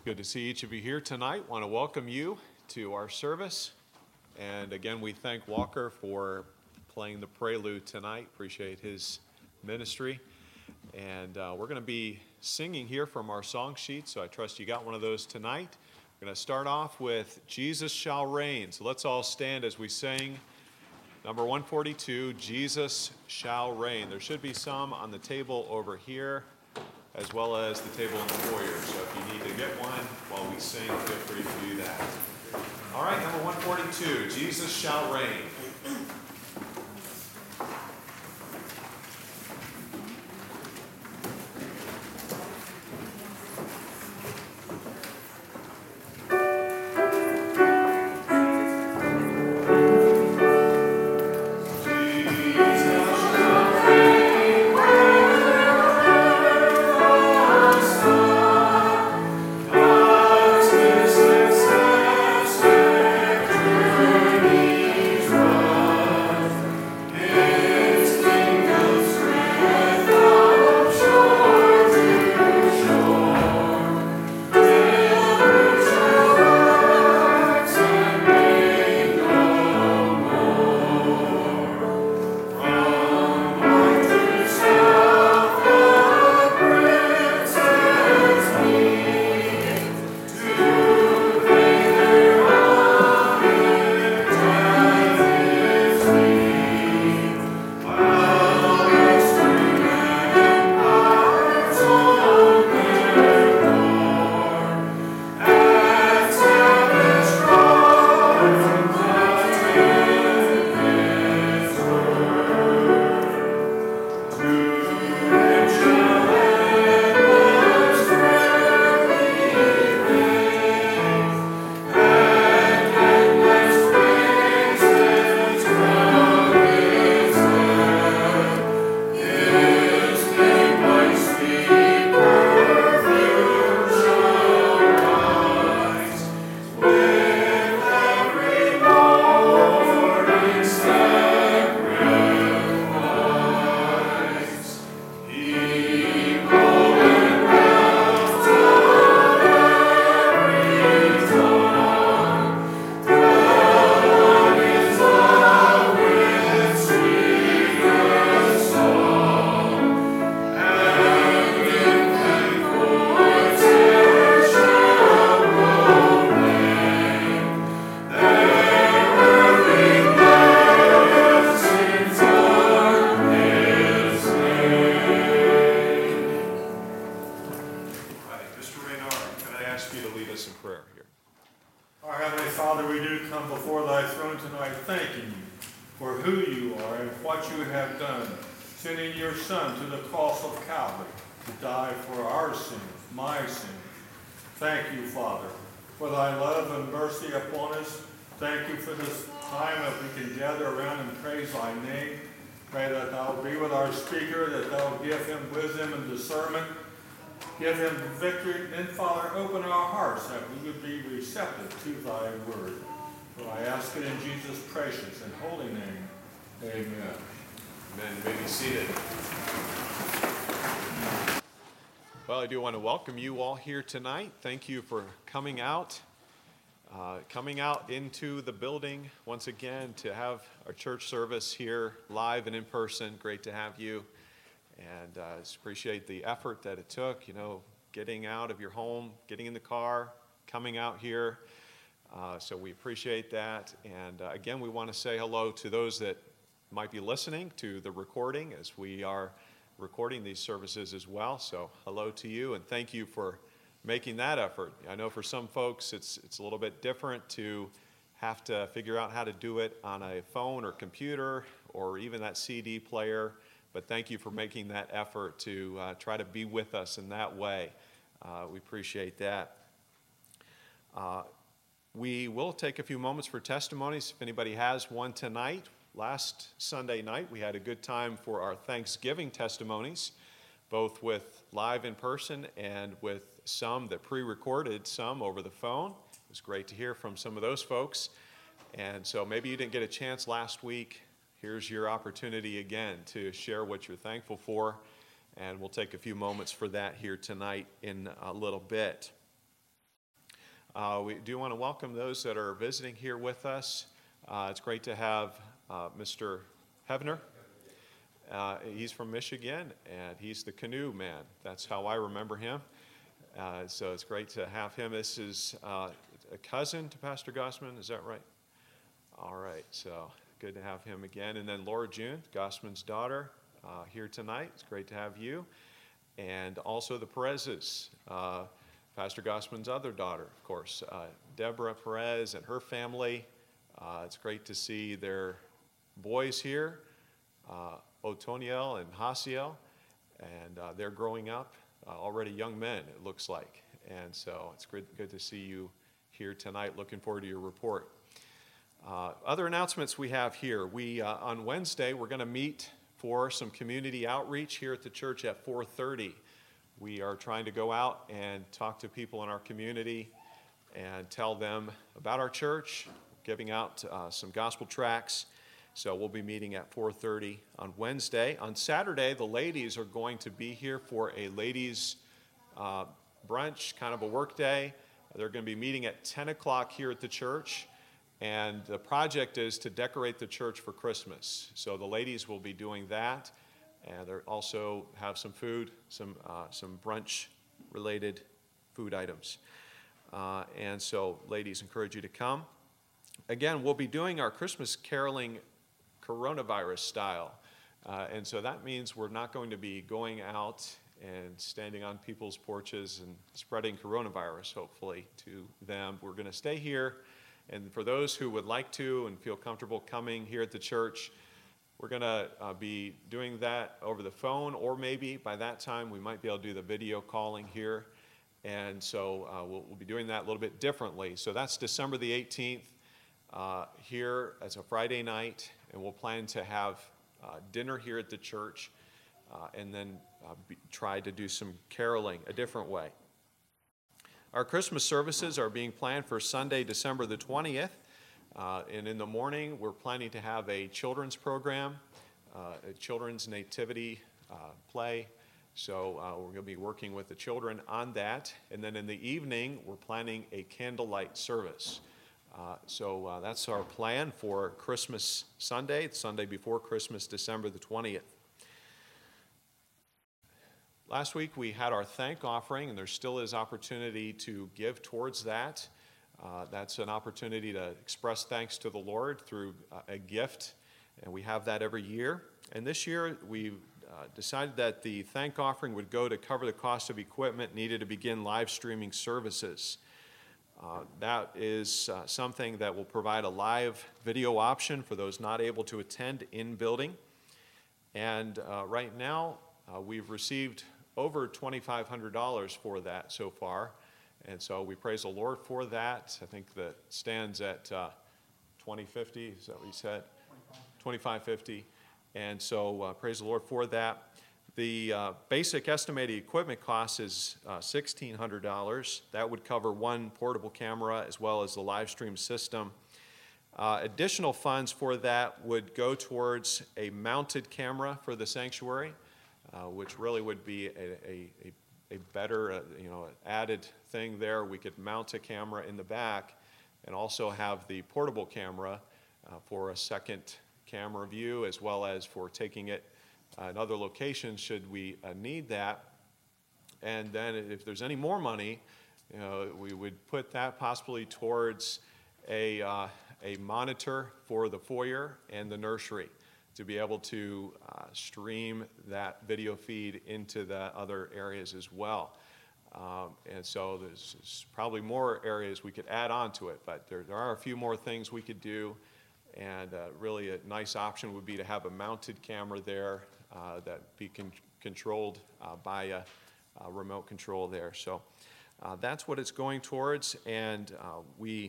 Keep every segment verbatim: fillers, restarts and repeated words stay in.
Good to see each of you here tonight. Want to welcome you to our service. And again, we thank Walker for playing the prelude tonight. Appreciate his ministry. And uh, we're going to be singing here from our song sheet, so I trust you got one of those tonight. We're going to start off with Jesus Shall Reign. So let's all stand as we sing number one forty-two, Jesus Shall Reign. There should be some on the table over here, as well as the table in the foyer. So if you need to get one while we sing, feel free to do that. All right, number one forty-two, Jesus Shall Reign. Give him victory, then Father, open our hearts that we would be receptive to thy word. For I ask it in Jesus' precious and holy name. Amen. Amen. You may be seated. Well, I do want to welcome you all here tonight. Thank you for coming out, uh, coming out into the building once again to have our church service here live and in person. Great to have you. And I uh, just appreciate the effort that it took, you know, getting out of your home, getting in the car, coming out here. Uh, so we appreciate that. And uh, again, we want to say hello to those that might be listening to the recording as we are recording these services as well. So hello to you, and thank you for making that effort. I know for some folks it's it's a little bit different to have to figure out how to do it on a phone or computer or even that C D player. But thank you for making that effort to uh, try to be with us in that way. Uh, we appreciate that. Uh, we will take a few moments for testimonies if anybody has one tonight. Last Sunday night, we had a good time for our Thanksgiving testimonies, both with live in person and with some that pre-recorded some over the phone. It was great to hear from some of those folks. And so maybe you didn't get a chance last week. Here's your opportunity again to share what you're thankful for, and we'll take a few moments for that here tonight in a little bit. Uh, we do want to welcome those that are visiting here with us. Uh, it's great to have uh, Mister Hevner. Uh, he's from Michigan, and he's the canoe man. That's how I remember him. Uh, so it's great to have him. This is uh, a cousin to Pastor Gossman, is that right? All right, so good to have him again. And then Laura June, Gossman's daughter, uh, here tonight. It's great to have you. And also the Perezes, uh, Pastor Gossman's other daughter, of course, uh, Deborah Perez and her family. Uh, it's great to see their boys here, uh, Otoniel and Hasiel, and uh, they're growing up, uh, already young men, it looks like. And so it's good, good to see you here tonight. Looking forward to your report. Uh, other announcements we have here. We, uh, on Wednesday, we're going to meet for some community outreach here at the church at four thirty. We are trying to go out and talk to people in our community and tell them about our church, giving out uh, some gospel tracts. So we'll be meeting at four thirty on Wednesday. On Saturday, the ladies are going to be here for a ladies' uh, brunch, kind of a work day. They're going to be meeting at ten o'clock here at the church. And the project is to decorate the church for Christmas. So the ladies will be doing that. And they also have some food, some uh, some brunch-related food items. Uh, and so ladies, encourage you to come. Again, we'll be doing our Christmas caroling coronavirus style. Uh, and so that means we're not going to be going out and standing on people's porches and spreading coronavirus, hopefully, to them. We're going to stay here. And for those who would like to and feel comfortable coming here at the church, we're going to uh, be doing that over the phone, or maybe by that time we might be able to do the video calling here. And so uh, we'll, we'll be doing that a little bit differently. So that's December the eighteenth uh, here. It's a Friday night, and we'll plan to have uh, dinner here at the church uh, and then uh, be, try to do some caroling a different way. Our Christmas services are being planned for Sunday, December the twentieth. Uh, and in the morning, we're planning to have a children's program, uh, a children's nativity uh, play. So uh, we're going to be working with the children on that. And then in the evening, we're planning a candlelight service. Uh, so uh, that's our plan for Christmas Sunday, the Sunday before Christmas, December the twentieth. Last week we had our thank offering, and there still is opportunity to give towards that. Uh, that's an opportunity to express thanks to the Lord through uh, a gift, and we have that every year. And this year we uh, decided that the thank offering would go to cover the cost of equipment needed to begin live streaming services. Uh, that is uh, something that will provide a live video option for those not able to attend in building. And uh, right now uh, we've received over twenty-five hundred dollars for that so far. And so we praise the Lord for that. I think that stands at uh, twenty fifty, is that what you said? twenty-five fifty. And so uh, praise the Lord for that. The uh, basic estimated equipment cost is uh, sixteen hundred dollars. That would cover one portable camera as well as the live stream system. Uh, additional funds for that would go towards a mounted camera for the sanctuary, uh, which really would be a, a, a a better, uh, you know, added thing there. We could mount a camera in the back and also have the portable camera uh, for a second camera view, as well as for taking it uh, in other locations should we uh, need that. And then if there's any more money, you know, we would put that possibly towards a, uh, a monitor for the foyer and the nursery, to be able to uh, stream that video feed into the other areas as well. Um, and so there's, there's probably more areas we could add on to it, but there, there are a few more things we could do. And uh, really a nice option would be to have a mounted camera there uh, that be con controlled uh, by a, a remote control there. So uh, that's what it's going towards. And uh, we,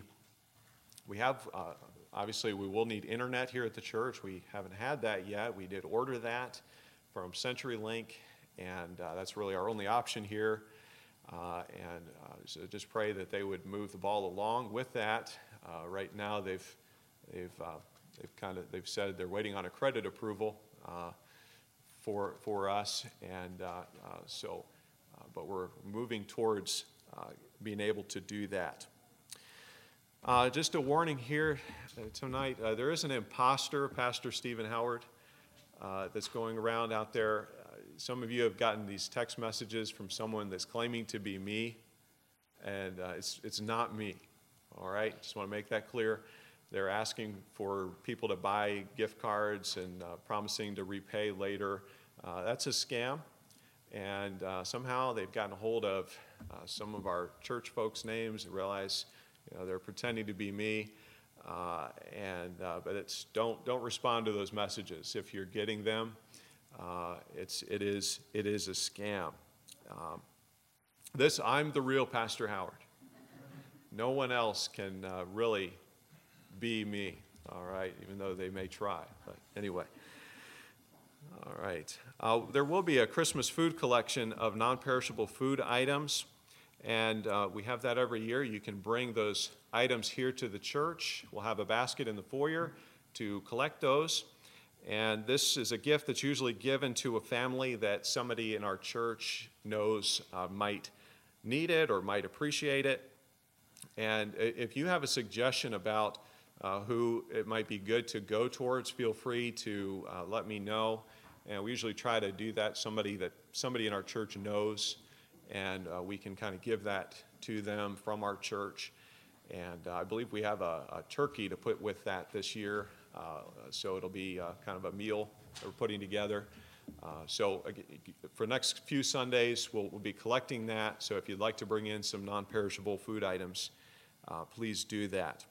we have uh, Obviously, we will need internet here at the church. We haven't had that yet. We did order that from CenturyLink, and uh, that's really our only option here. Uh, and uh, so just pray that they would move the ball along with that. Uh, right now, they've they've uh, they've kind of they've said they're waiting on a credit approval uh, for for us, and uh, uh, so, uh, but we're moving towards uh, being able to do that. Uh, just a warning here uh, tonight. Uh, there is an imposter, Pastor Stephen Howard, uh, that's going around out there. Uh, some of you have gotten these text messages from someone that's claiming to be me, and uh, it's it's not me. All right, just want to make that clear. They're asking for people to buy gift cards and uh, promising to repay later. Uh, that's a scam, and uh, somehow they've gotten a hold of uh, some of our church folks' names and realize, you know, they're pretending to be me. Uh, and uh, but it's don't don't respond to those messages if you're getting them. Uh, it's it is it is a scam. Um, this I'm the real Pastor Howard. No one else can uh, really be me. All right, even though they may try. But anyway. All right. Uh, there will be a Christmas food collection of non-perishable food items, and uh, we have that every year. You can bring those items here to the church. We'll have a basket in the foyer to collect those, and this is a gift that's usually given to a family that somebody in our church knows uh, might need it or might appreciate it. And if you have a suggestion about uh, who it might be good to go towards, feel free to uh, let me know. And we usually try to do that somebody that somebody in our church knows, and uh, we can kind of give that to them from our church. And uh, I believe we have a, a turkey to put with that this year, uh, so it'll be uh, kind of a meal that we're putting together. Uh, so uh, for next few Sundays, we'll, we'll be collecting that. So if you'd like to bring in some non-perishable food items, uh, please do that.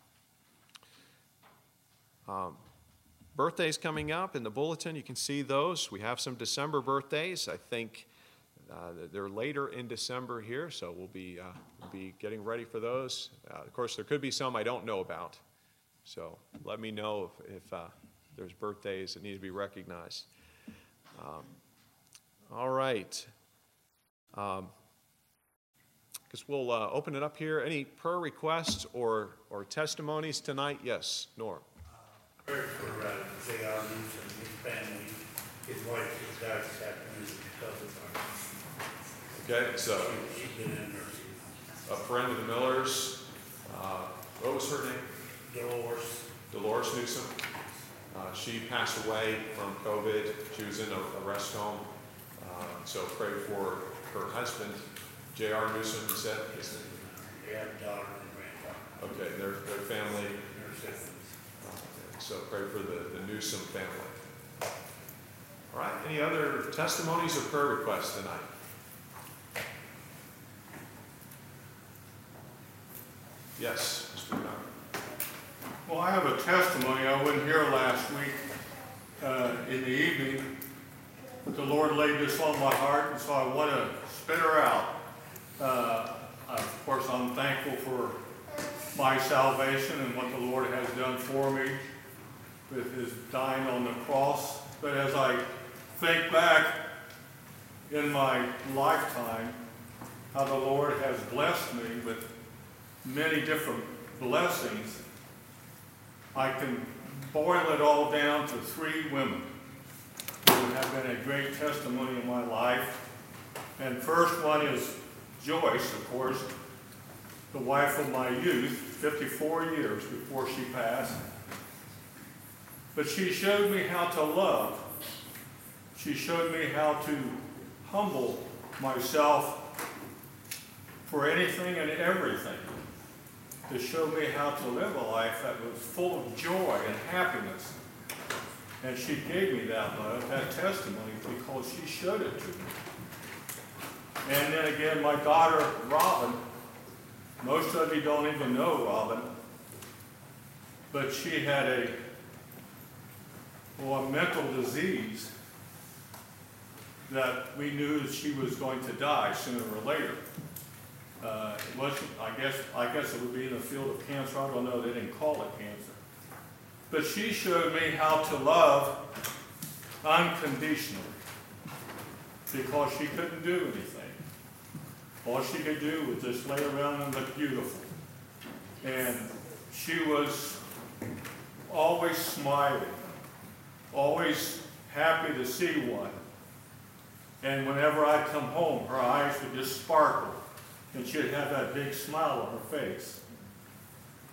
Um, Birthdays coming up in the bulletin, you can see those. We have some December birthdays. I think uh, they're later in December here, so we'll be uh, we'll be getting ready for those. Uh, of course, there could be some I don't know about, so let me know if, if uh, there's birthdays that need to be recognized. Um, all right. Um, I guess we'll uh, open it up here. Any prayer requests or, or testimonies tonight? Yes, Norm. Prayer for uh, J R Newsom, his family, his wife, his dad, this afternoon, because of Okay, so She, she's been in nursing. a friend of the Millers, uh, what was her name? Dolores. Dolores Newsom. Uh, she passed away from COVID. She was in a, a rest home. Uh, so pray for her husband, J R Newsom, you said? His name. They have a daughter and a granddaughter. Okay, their, their family. Their siblings. So pray for the, the Newsom family. All right, any other testimonies or prayer requests tonight? Yes, Mister Brown. Well, I have a testimony. I wasn't here last week uh, in the evening, but the Lord laid this on my heart, and so I want to spit her out. Uh, of course, I'm thankful for my salvation and what the Lord has done for me with his dying on the cross. But as I think back in my lifetime, how the Lord has blessed me with many different blessings, I can boil it all down to three women who have been a great testimony in my life. And first one is Joyce, of course, the wife of my youth, fifty-four years before she passed. But she showed me how to love. She showed me how to humble myself for anything and everything, to show me how to live a life that was full of joy and happiness. And she gave me that love, that testimony, because she showed it to me. And then again, my daughter, Robin, most of you don't even know Robin, but she had a, well, a mental disease that we knew she was going to die sooner or later. Uh, it wasn't, I guess, I guess it would be in the field of cancer. I don't know, they didn't call it cancer. But she showed me how to love unconditionally, because she couldn't do anything. All she could do was just lay around and look beautiful. And she was always smiling, always happy to see one. And whenever I'd come home, her eyes would just sparkle, and she'd have that big smile on her face.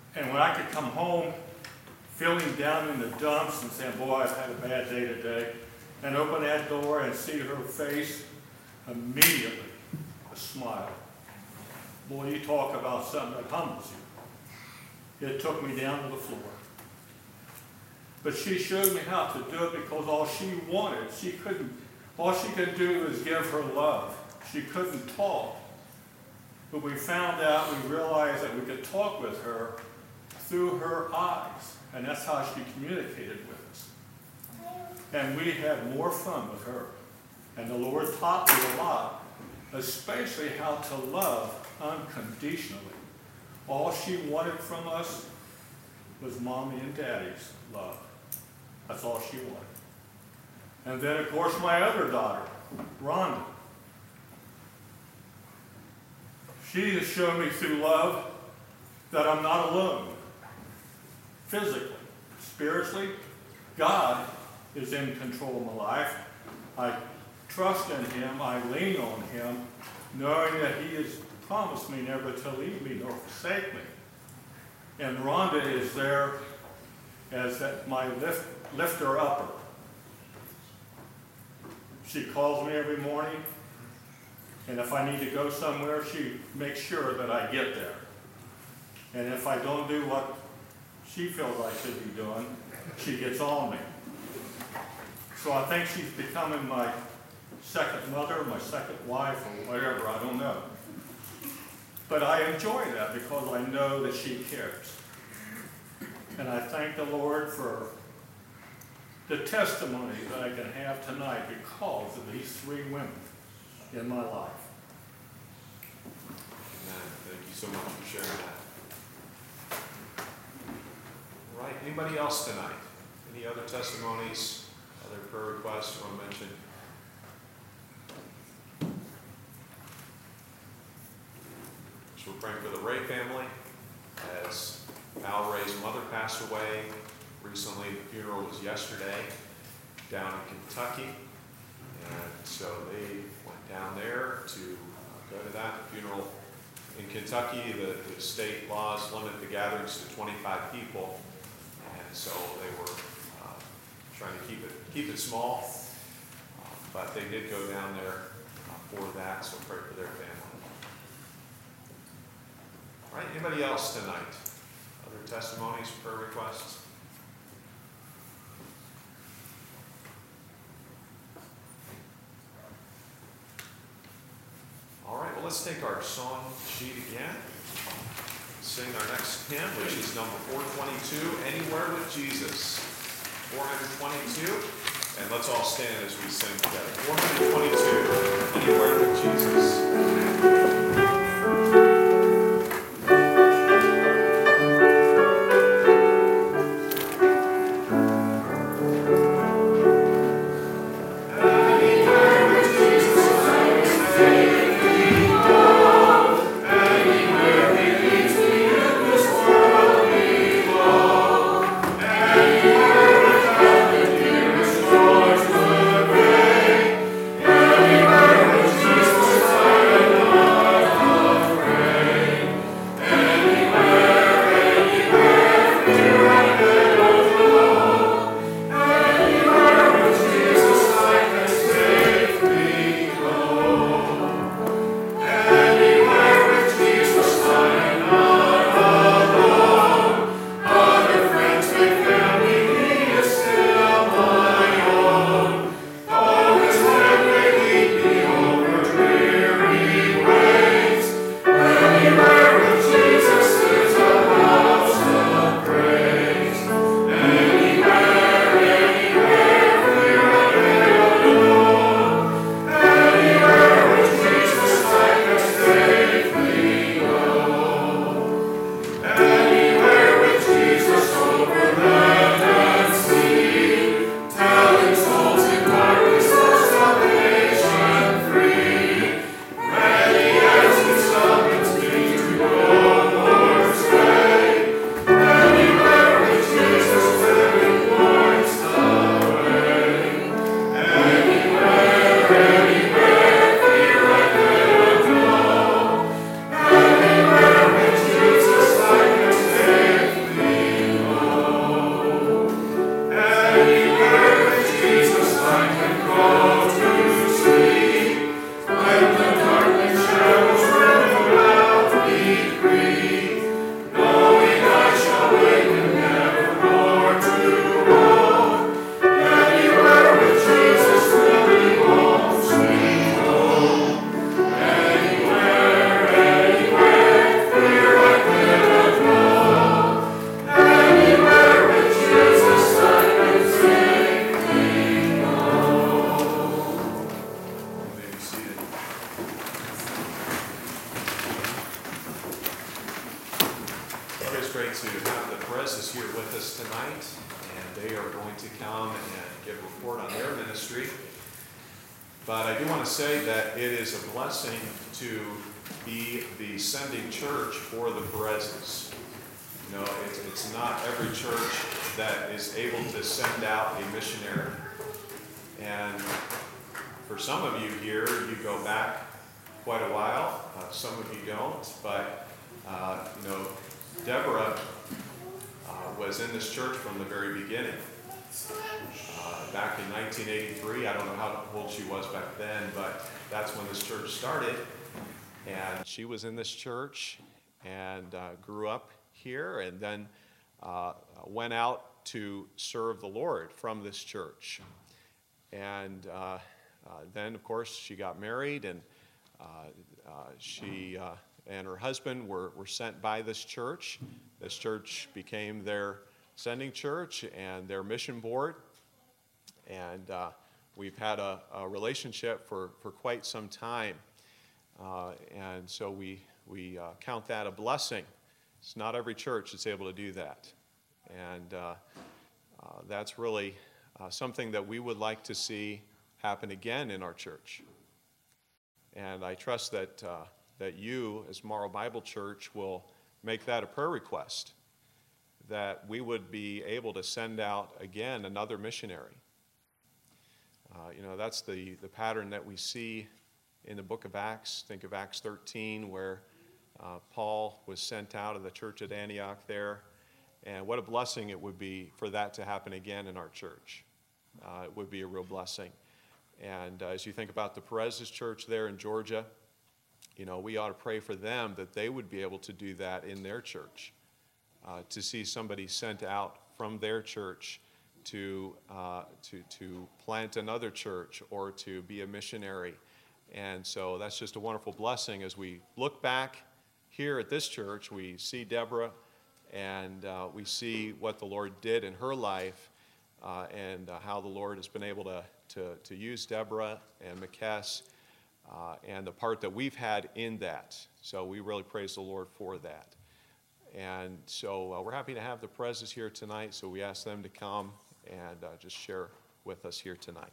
And when I could come home feeling down in the dumps and saying, boy, I've had a bad day today, and open that door and see her face, immediately a smile. Boy, you talk about something that humbles you. It took me down to the floor. But she showed me how to do it because all she wanted, she couldn't, all she could do was give her love. She couldn't talk. But we found out, we realized that we could talk with her through her eyes. And that's how she communicated with us. And we had more fun with her. And the Lord taught me a lot, especially how to love unconditionally. All she wanted from us was mommy and daddy's love. That's all she wanted. And then, of course, my other daughter, Rhonda. She has shown me through love that I'm not alone. Physically, spiritually, God is in control of my life. I trust in Him. I lean on Him, knowing that He has promised me never to leave me nor forsake me. And Rhonda is there as that my lift, lifter upper. She calls me every morning, and if I need to go somewhere, she makes sure that I get there. And if I don't do what she feels I should be doing, she gets on me. So I think she's becoming my second mother, my second wife, or whatever, I don't know. But I enjoy that because I know that she cares. And I thank the Lord for the testimony that I can have tonight because of these three women in my life. Amen. Thank you so much for sharing that. All right, anybody else tonight? Any other testimonies, other prayer requests you want to mention? So we're praying for the Ray family as Al Ray's mother passed away recently. The funeral was yesterday down in Kentucky. And so they went down there to uh, go to that funeral. In Kentucky, the, the state laws limit the gatherings to twenty-five people. And so they were uh, trying to keep it keep it small. Uh, but they did go down there uh, for that, so pray for their family. All right, anybody else tonight? Other testimonies, prayer requests? All right, well, let's take our song sheet again. Sing our next hymn, which is number four twenty-two, Anywhere with Jesus. four twenty-two, and let's all stand as we sing together. four twenty-two, Anywhere with Jesus. Anywhere with Jesus, I know. great to have the Perez's here with us tonight, and they are going to come and give a report on their ministry. But I do want to say that it is a blessing to be the sending church for the Perez's. You know, it's, it's not every church that is able to send out a missionary. And for some of you here, you go back quite a while. Uh, some of you don't, but uh, you know, Deborah uh, was in this church from the very beginning. Uh, back in nineteen eighty-three, I don't know how old she was back then, but that's when this church started. And she was in this church and uh, grew up here, and then uh, went out to serve the Lord from this church. And uh, uh, then, of course, she got married, and uh, uh, she uh, and her husband were, were sent by this church. This church became their sending church and their mission board. And uh, we've had a, a relationship for, for quite some time. Uh, and so we, we uh, count that a blessing. It's not every church that's able to do that. And uh, uh, that's really uh, something that we would like to see happen again in our church. And I trust that, uh, that you, as Morrow Bible Church, will make that a prayer request, that we would be able to send out again another missionary. Uh, you know, that's the, the pattern that we see in the book of Acts. Think of Acts thirteen, where uh, Paul was sent out of the church at Antioch there. And what a blessing it would be for that to happen again in our church. Uh, it would be a real blessing. And uh, as you think about the Perez's church there in Georgia, you know, we ought to pray for them that they would be able to do that in their church, uh, to see somebody sent out from their church to, uh, to, to plant another church or to be a missionary. And so that's just a wonderful blessing. As we look back here at this church, we see Deborah, and uh, we see what the Lord did in her life, uh, and uh, how the Lord has been able to, to, to use Deborah and McKess, uh, and the part that we've had in that. So we really praise the Lord for that. And so uh, we're happy to have the Perez's here tonight, so we ask them to come and uh, just share with us here tonight.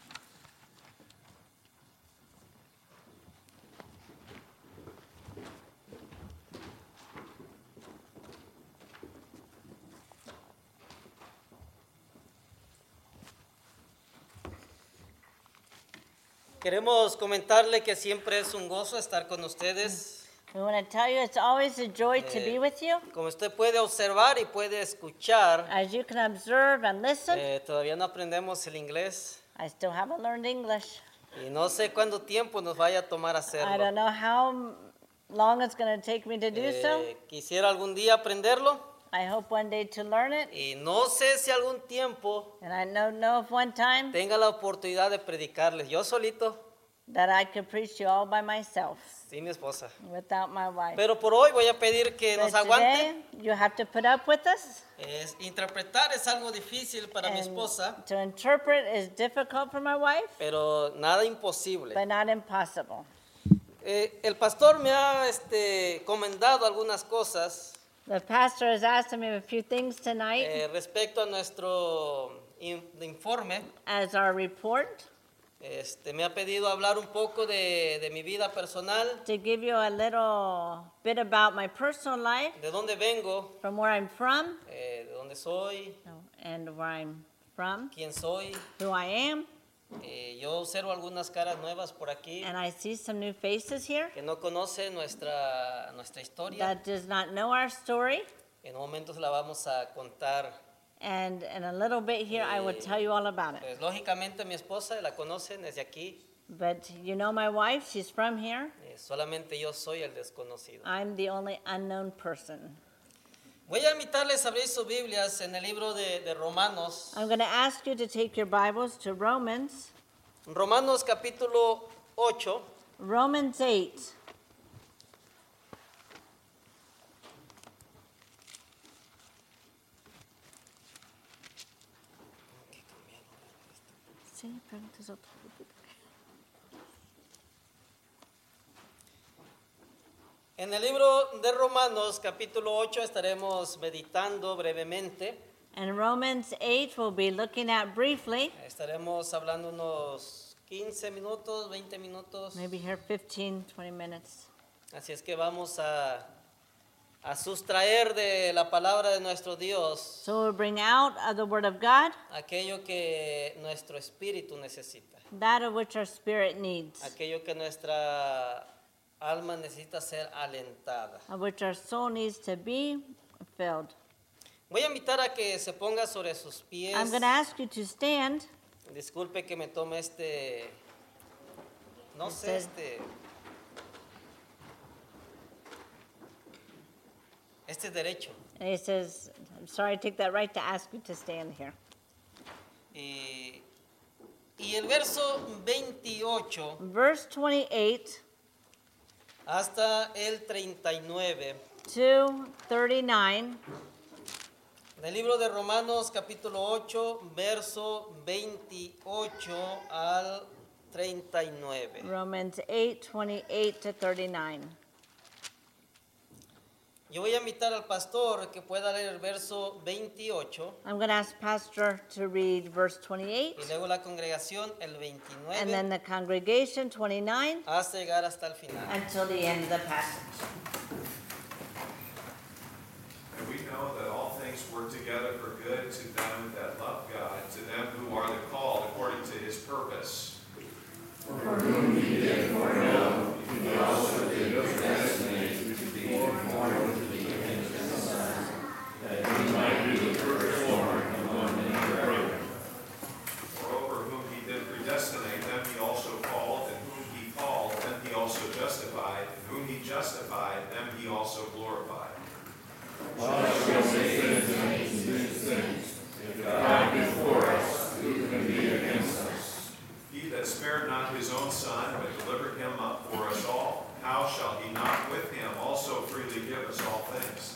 Queremos comentarle que siempre es un gozo estar con ustedes. We want to tell you it's always a joy to be with you. Como usted puede observar y puede escuchar, As you can observe and listen, eh, todavía no aprendemos el inglés I still haven't learned English. y no sé cuánto tiempo nos vaya a tomar I don't hacerlo. know how long it's going to take me to do so. Eh, quisiera algún día aprenderlo I hope one day to learn it. y no sé si algún tiempo And I don't know if one time tenga la oportunidad de predicarles yo solito, that I could preach to you all by myself sin mi esposa. without my wife. Pero por hoy voy a pedir que But nos aguante. today, you have to put up with us. Es, interpretar es algo difícil para mi And esposa, to interpret is difficult for my wife, pero nada imposible. but not impossible. Eh, el pastor me ha este, comendado algunas cosas The pastor has asked me a few things tonight eh, respecto a nuestro in- informe. as our report, Este, me ha pedido hablar un poco de, de mi vida personal, to give you a little bit about my personal life, de dónde vengo, from where I'm from, eh, de dónde soy, and where I'm from, quién soy. who I am, Eh, yo observo algunas caras nuevas por aquí and I see some new faces here que no conocen nuestra, nuestra historia. that does not know our story, En un momento se la vamos a contar. and in a little bit here I will tell you all about it. Pues lógicamente mi esposa la conocen desde aquí, But you know my wife, she's from here. eh, solamente yo soy el desconocido. I'm the only unknown person. Voy a invitarles a abrir sus Biblias en el libro de, de Romanos, I'm going to ask you to take your Bibles to Romans, Romanos capítulo ocho. Romans eight. Sí, preguntas otra. En el libro de Romanos, capítulo ocho, estaremos meditando brevemente. In Romans eight, we'll be looking at briefly, Estaremos hablando unos quince minutos, veinte minutos. maybe here fifteen, twenty minutes. Así es que vamos a, a sustraer de la palabra de nuestro Dios So we'll bring out of the Word of God aquello que nuestro espíritu necesita, that of which our spirit needs, aquello que nuestra alma necesita ser alentada. of which our soul needs to be filled. Voy a invitar a que se ponga sobre sus pies. I'm going to ask you to stand. Disculpe que me tome este, no sé, Este- este, este derecho. And he says, I'm sorry, I take that right to ask you to stand here. Y, y el verso veintiocho Verse twenty-eight hasta el treinta y nueve to thirty-nine. del libro de Romanos capítulo ocho, verso veintiocho al treinta y nueve. Romans eight, twenty-eight to thirty-nine. Yo voy a invitar al pastor que pueda leer el verso veintiocho I'm going to ask Pastor to read verse twenty-eight, y luego la congregación el and veintinueve then the congregation twenty-nine, hasta llegar hasta el final. until the end of the passage. And we know that all things work together for good to them that love God, to them who are the called according to his purpose. Moreover, whom he did predestinate, them he also called, and whom he called, them he also justified, and whom he justified, them he also glorified. He that spared not his own son, but delivered him up for us all, how shall he not with him also freely give us all things?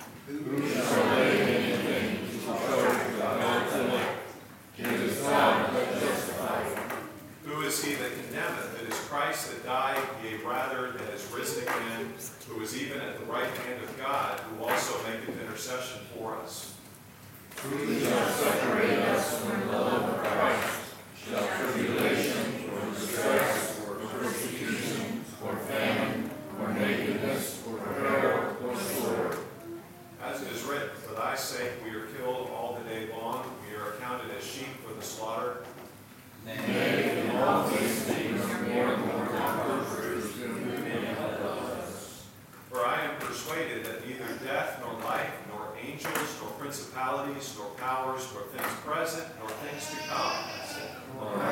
Who is he that condemneth? It is Christ that died, yea, rather, that is risen again, who is even at the right hand of God, who also maketh intercession for us. As it is written, for thy sake we are killed all the day long, we are accounted as sheep for the slaughter. For I am persuaded that neither death, nor life, nor angels, nor principalities, nor powers, nor things present, nor things to come,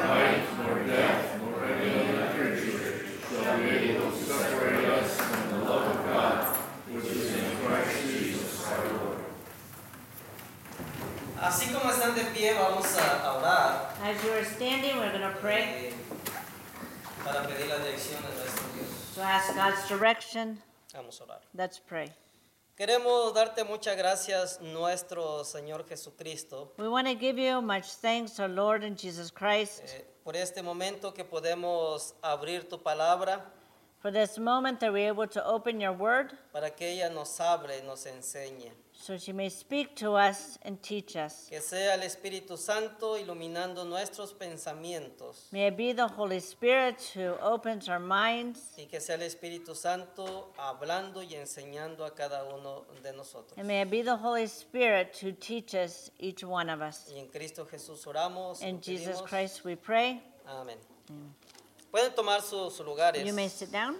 Así como están de pie, vamos a a orar As you are standing, we're going to pray eh, para pedir la dirección de nuestro Dios. to ask God's direction. Vamos a orar. Let's pray. Queremos darte muchas gracias, nuestro Señor Jesucristo, We want to give you much thanks, our Lord and Jesus Christ, eh, por este momento que podemos abrir tu palabra for this moment that we're able to open your word para que ella nos hable y nos enseñe. so she may speak to us and teach us. Que sea el Espíritu Santo iluminando nuestros pensamientos May it be the Holy Spirit who opens our minds, y que sea el Espíritu Santo hablando y enseñando a cada uno de nosotros. and may it be the Holy Spirit who teaches each one of us. Y en Cristo Jesús oramos. y In Jesus pedimos. Christ we pray. Amén. Pueden tomar sus lugares. You may sit down.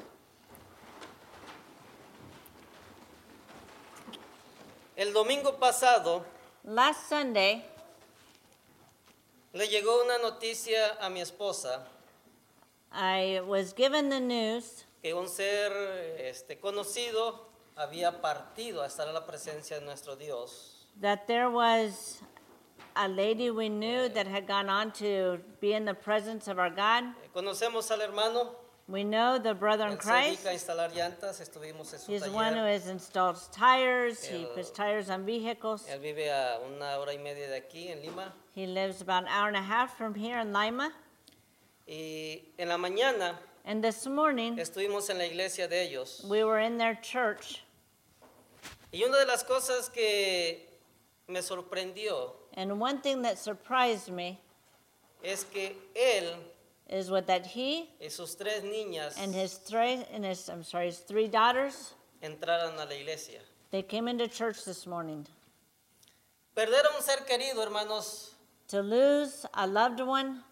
El domingo pasado Last Sunday, le llegó una noticia a mi esposa I was given the news que un ser este, conocido había partido a estar en la presencia de nuestro Dios. that there was a lady we knew that had gone on to be in the presence of our God. Eh, Conocemos al hermano, We know the brother in él se Christ. dedica a instalar llantas, estuvimos en su He's one who taller. has installed tires. He El- puts tires on vehicles. Él vive a una hora y media de aquí, en Lima. He lives about an hour and a half from here in Lima. Y en la mañana And this morning, estuvimos en la iglesia de ellos. we were in their church, Y una de las cosas que me sorprendió and one thing that surprised me es que él is what that he y sus tres niñas and his three and his I'm sorry, his three daughters, entraran a la iglesia. they came into church this morning. Perder a un ser querido, hermanos, To lose a loved one,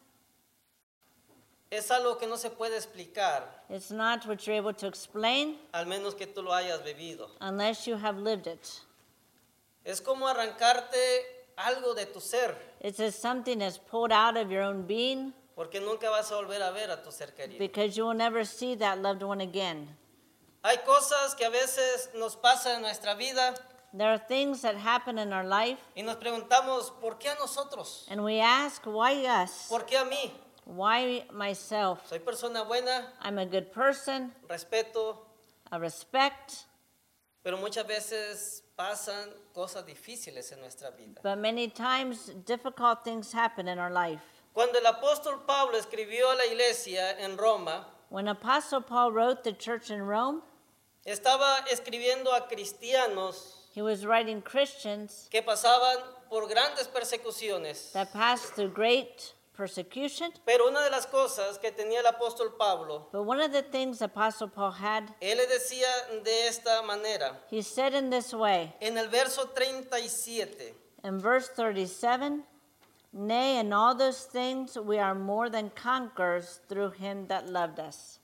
es algo que no se puede explicar, it's not what you're able to explain al menos que tú lo hayas vivido. unless you have lived it. Es como arrancarte algo de tu ser, It's as something that's pulled out of your own being porque nunca vas a volver a ver a tu ser querido. because you will never see that loved one again. Hay cosas que a veces nos pasan en nuestra vida There are things that happen in our life, y nos preguntamos, ¿por qué a nosotros? and we ask, why us? ¿Por qué a mí? Why myself? Soy persona buena, I'm a good person, respeto, I respect, pero muchas veces pasan cosas difíciles en nuestra vida. but many times difficult things happen in our life. Cuando el apóstol Pablo escribió a la iglesia en Roma, When Apostle Paul wrote the church in Rome, estaba escribiendo a cristianos he was writing Christians que pasaban por grandes persecuciones. that passed through great persecution. Pero una de las cosas que tenía el apóstol Pablo, But one of the things Apostle Paul had, él le decía de esta manera, he said in this way, en el verso treinta y siete, in verse thirty-seven, nay, in all those things we are more than conquerors through him that loved us.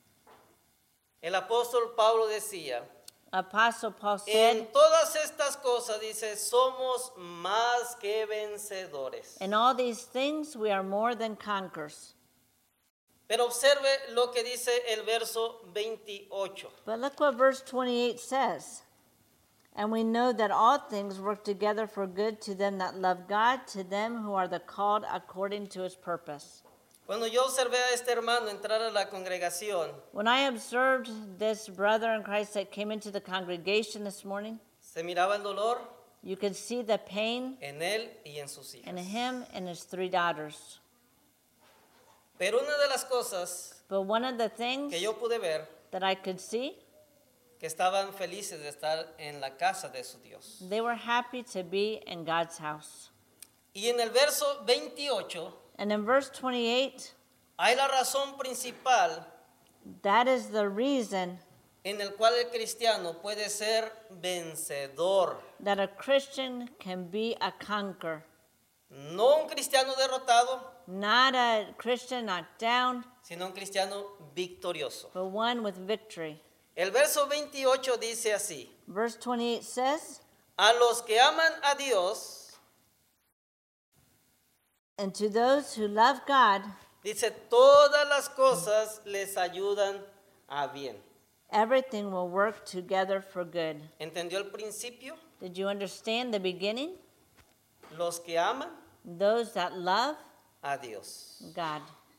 el apóstol Pablo decía, Apostle Paul en said, todas estas cosas, dice, somos más que vencedores. in all these things we are more than conquerors. Pero observe lo que dice el verso veintiocho. But look what verse twenty-eight says. And we know that all things work together for good to them that love God, to them who are the called according to his purpose. Cuando yo observé a este hermano entrar a la congregación, When I observed this brother in Christ that came into the congregation this morning, se miraba el dolor you could see the pain en él y en sus hijas. in him and his three daughters. Pero una de las cosas But one of the things que yo pude ver, that I could see, que estaban felices de estar en la casa de su Dios. they were happy to be in God's house. Y en el verso veintiocho, And in verse twenty-eight, hay la razón principal that is the reason en el cual el cristiano puede ser vencedor. that a Christian can be a conqueror. No un cristiano derrotado, Not a Christian knocked down, sino un cristiano victorioso. but one with victory. El verso veintiocho dice así: Verse twenty-eight says, a los que aman a Dios, and to those who love God, dice, todas las cosas les ayudan a bien. everything will work together for good. ¿Entendió el principio? Did you understand the beginning? Los que aman Those that love a Dios. God.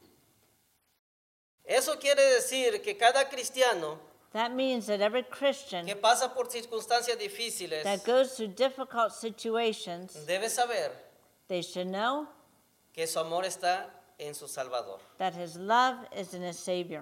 Eso quiere decir que cada cristiano That means that every Christian que pasa por circunstancias difíciles that goes through difficult situations, debe saber they should know que su amor está en su Salvador. that his love is in his Savior.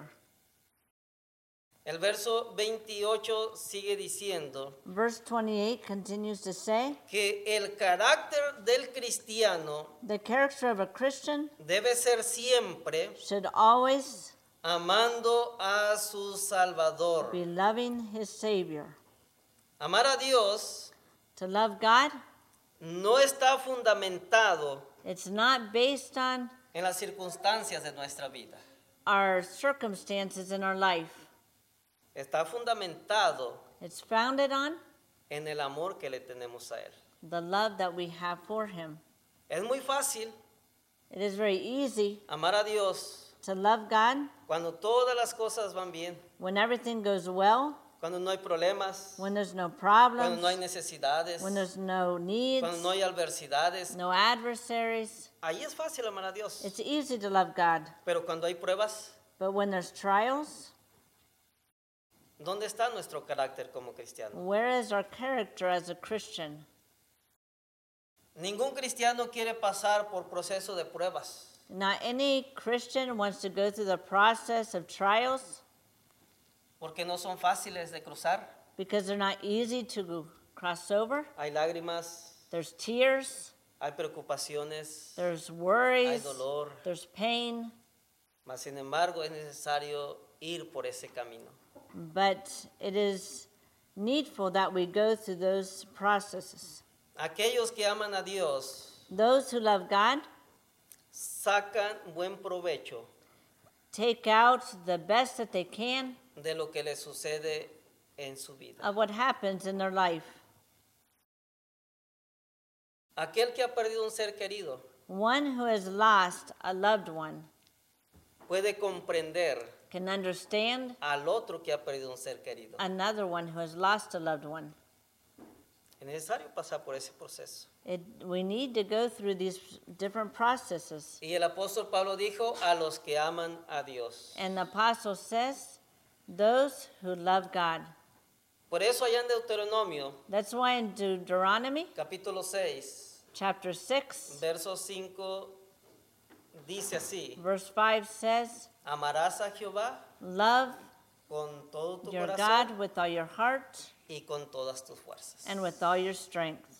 El verso veintiocho sigue diciendo Verse twenty-eight continues to say, que el carácter del cristiano the character of a Christian debe ser siempre should always amando a su Salvador. be loving his Savior. Amar a Dios To love God, no está fundamentado it's not based on en las circunstancias de nuestra vida. our circumstances in our life. Está fundamentado It's founded on en el amor que le tenemos a Él. the love that we have for him. Es muy fácil It is very easy amar a Dios to love God cuando todas las cosas van bien, when everything goes well, cuando no hay problemas, when there's no cuando problems, no hay necesidades, when there's no needs, cuando no hay adversidades. no adversaries. Ahí es fácil amar a Dios. It's easy to love God. Pero cuando hay pruebas, But when there's trials, ¿dónde está nuestro carácter como cristiano? where is our character as a Christian? Ningún cristiano quiere pasar por proceso de pruebas. Not any Christian wants to go through the process of trials porque no son fáciles de cruzar. because they're not easy to cross over. Hay lágrimas, There's tears, hay preocupaciones, there's hay worries, dolor, there's pain, mas sin embargo es necesario ir por ese camino. but it is needful that we go through those processes. Aquellos que aman a Dios Those who love God sacan buen provecho take out the best that they can de lo que les sucede en su vida. of what happens in their life. Aquel que ha perdido un ser querido One who has lost a loved one puede comprender can understand al otro que ha perdido un ser querido. another one who has lost a loved one. Es necesario pasar por ese proceso. It, we need to go through these different processes. Y el apóstol Pablo dijo, a los que aman a Dios. And the apostle says, those who love God. Por eso allá en Deuteronomio, That's why in Deuteronomy capítulo seis, chapter six, verso cinco, dice así, verse five says, amarás a Jehová love con todo tu your corazón God with all your heart y con todas tus fuerzas. and with all your strength.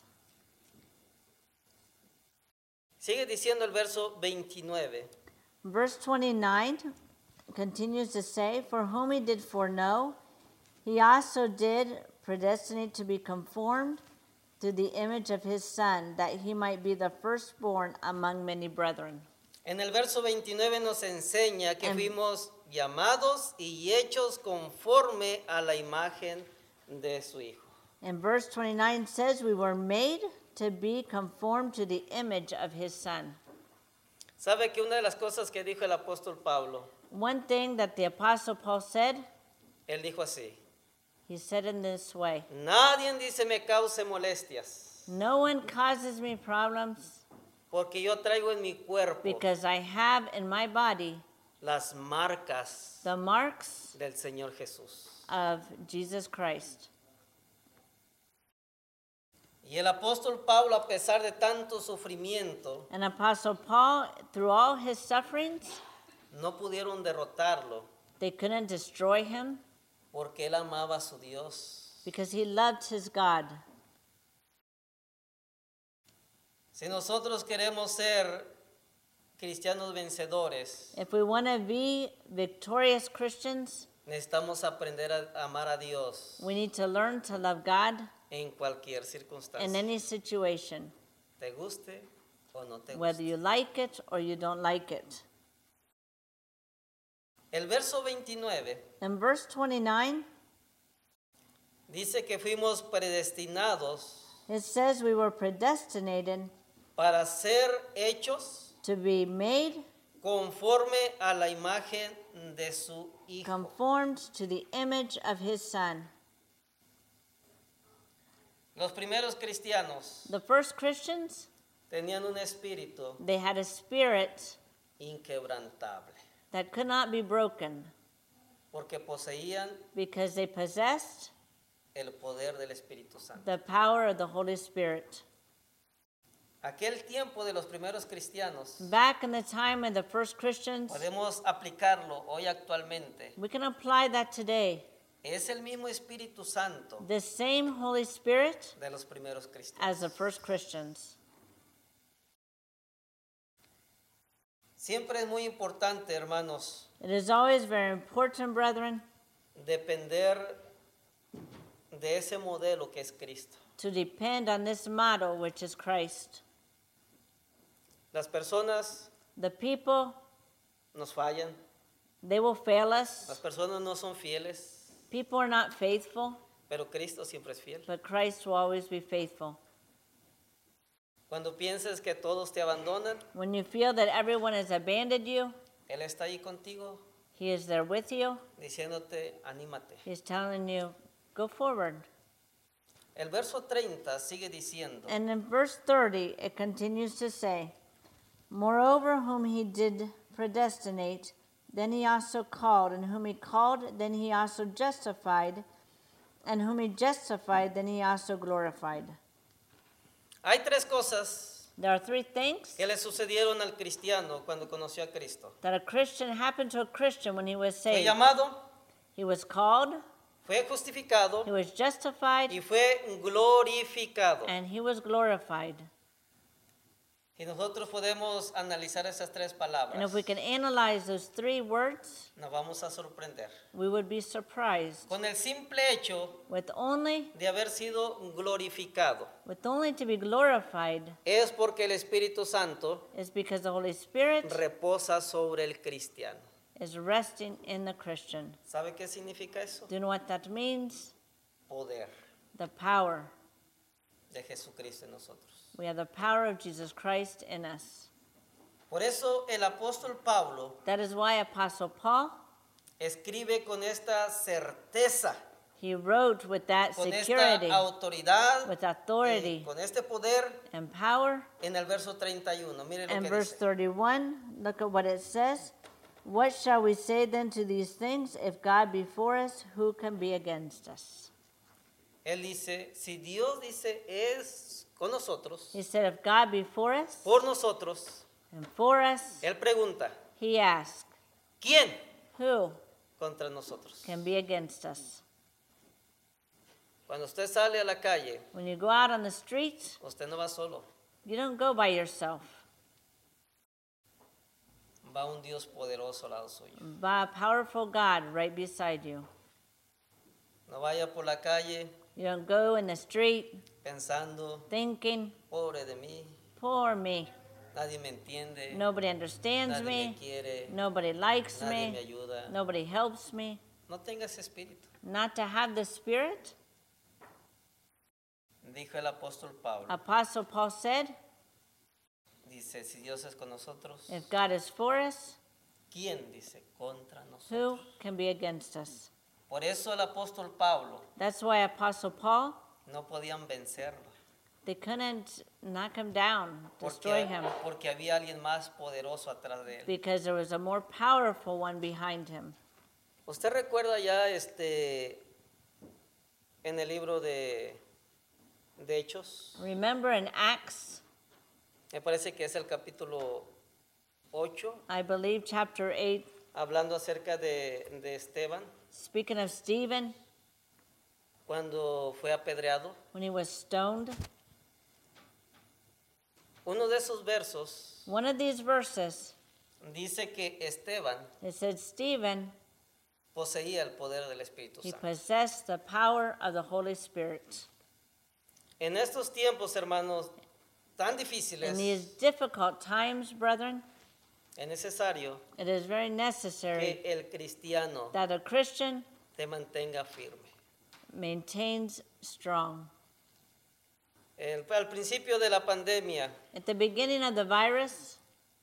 Sigue diciendo el verso veintinueve. Verse twenty-nine continues to say, for whom he did foreknow, he also did predestinate to be conformed to the image of his Son, that he might be the firstborn among many brethren. En el verso veintinueve nos enseña que En- fuimos llamados y hechos conforme a la imagen de su Hijo. And verse twenty-nine says, we were made to be conformed to the image of his Son. ¿Sabe que una de las cosas que dijo el apóstol Pablo? One thing that the Apostle Paul said, Él dijo así, he said in this way, nadie dice me cause molestias, no one causes me problems porque yo traigo en mi cuerpo because I have in my body las marcas the marks del Señor Jesús. of Jesus Christ. Y el apóstol Pablo, a pesar de tanto sufrimiento, And Apostle Paul, through all his sufferings, no pudieron derrotarlo they couldn't destroy him porque él amaba a su Dios. because he loved his God. Si nosotros queremos ser cristianos vencedores, If we want to be victorious Christians, necesitamos aprender a amar a Dios we need to learn to love God en cualquier in circunstancia, any situation, te guste o no te whether guste. you like it or you don't like it. El verso veintinueve In verse twenty-nine, dice que fuimos predestinados it says we were predestinated para ser hechos to be made conforme a la imagen de su Hijo. conformed to the image of his Son. Los primeros cristianos The first Christians, tenían un espíritu they had a spirit inquebrantable that could not be broken porque poseían because they possessed el poder del Espíritu Santo. the power of the Holy Spirit. Aquel tiempo de los primeros cristianos Back in the time of the first Christians, podemos aplicarlo hoy actualmente. we can apply that today. Es el mismo Espíritu Santo The same Holy Spirit de los primeros cristianos. as the first Christians. Siempre es muy importante, hermanos, It is always very important, brethren, depender de ese modelo que es Cristo. to depend on this model, which is Christ. Las personas The people, nos fallan, they will fail las us. personas no son fieles, People are not faithful, pero Cristo siempre es fiel. but Christ will always be faithful. Cuando pienses que todos te abandonan, When you feel that everyone has abandoned you, Él está ahí contigo, He is there with you. diciéndote, anímate. He's telling you, go forward. El verso treinta sigue diciendo, And in verse thirty, it continues to say, moreover, whom he did predestinate, then he also called, and whom he called, then he also justified, and whom he justified, then he also glorified. hay tres cosas There are three things que le sucedieron al cristiano cuando conoció a Cristo. that a Christian happened to a Christian when he was Fue saved. llamado, He was called, fue justificado he was justified, y fue glorificado. and he was glorified. Y nosotros podemos analizar esas tres And palabras. if we can analyze those three words, Nos vamos a sorprender. we would be surprised. Con el simple hecho With only, de haber sido glorificado. with only to be glorified Es porque el Espíritu Santo is because the Holy Spirit reposa sobre el cristiano. is resting in the Christian. ¿Sabe qué significa eso? Do you know what that means? Poder The power. de Jesucristo en nosotros. We have the power of Jesus Christ in us. Por eso el apóstol Pablo That is why Apostle Paul, escribe con esta certeza, he wrote with that con esta security, autoridad, with y authority con este poder and power. en el verso treinta y uno. Miren lo And que verse dice. thirty-one, look at what it says. What shall we say then to these things? If God be for us, who can be against us? Él dice, si Dios dice es con nosotros, He said, if God be for us por nosotros, and for us, él pregunta, he asked, ¿quién who contra nosotros? can be against us? Cuando usted sale a la calle, When you go out on the streets, usted no va solo, you don't go by yourself. va un Dios poderoso al lado suyo. By a powerful God right beside you. No vaya por la calle You don't go in the street pensando, thinking, pobre de mí, poor me. nadie me entiende, Nobody understands nadie me me. quiere, Nobody likes nadie me me. ayuda. Nobody helps me. No tenga ese espíritu. Not to have the Spirit. Dijo el apóstol Pablo, Apostle Paul said, dice, si Dios es con nosotros, if God is for us, ¿quién dice contra who nosotros? can be against us? Por eso el apóstol Pablo That's why Apostle Paul, no podían vencerlo, they couldn't knock him down, porque, destroy him, porque había alguien más poderoso atrás de él. because there was a more powerful one behind him. ¿Usted recuerda ya este en el libro de, de Hechos? Remember in Acts, Me parece que es el capítulo ocho, I believe chapter eight, hablando acerca de, de Esteban, speaking of Stephen, cuando fue apedreado. when he was stoned, Uno de esos versos one of these verses, dice que Esteban it said Stephen, poseía el poder del Espíritu he Santo. possessed the power of the Holy Spirit. En estos tiempos, hermanos, tan difíciles, In these difficult times, brethren, es necesario it is very necessary que el cristiano that a Christian te mantenga firme. maintains strong. El- al principio de la pandemia, At the beginning of the virus,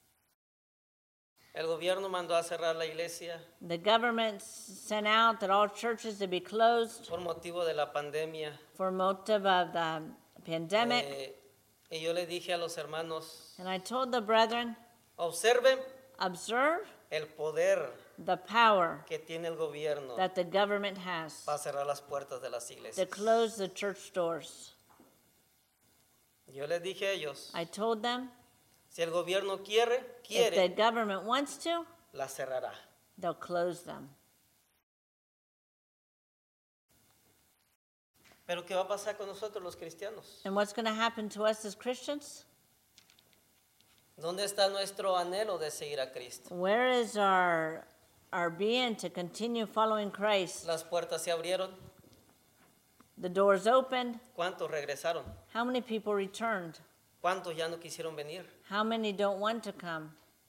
el gobierno mandó a cerrar la iglesia the government sent out that all churches to be closed por motivo de la pandemia. for motive of the pandemic. Eh, y yo le dije a los hermanos, And I told the brethren, observen observe el poder the power que tiene el gobierno that the government has para cerrar las puertas de las to iglesias. close the church doors. Yo les dije a ellos, I told them, si el gobierno quiere, if the quiere, government wants to, la cerrará. they'll close them. Pero ¿qué va a pasar con nosotros los cristianos? And what's going to happen to us as Christians? ¿Dónde está nuestro anhelo de seguir a Cristo? Where is our our being to continue following Christ? Las puertas se abrieron. The doors opened. ¿Cuántos regresaron? How many people returned? ¿Cuántos ya no quisieron venir? How many don't want to come?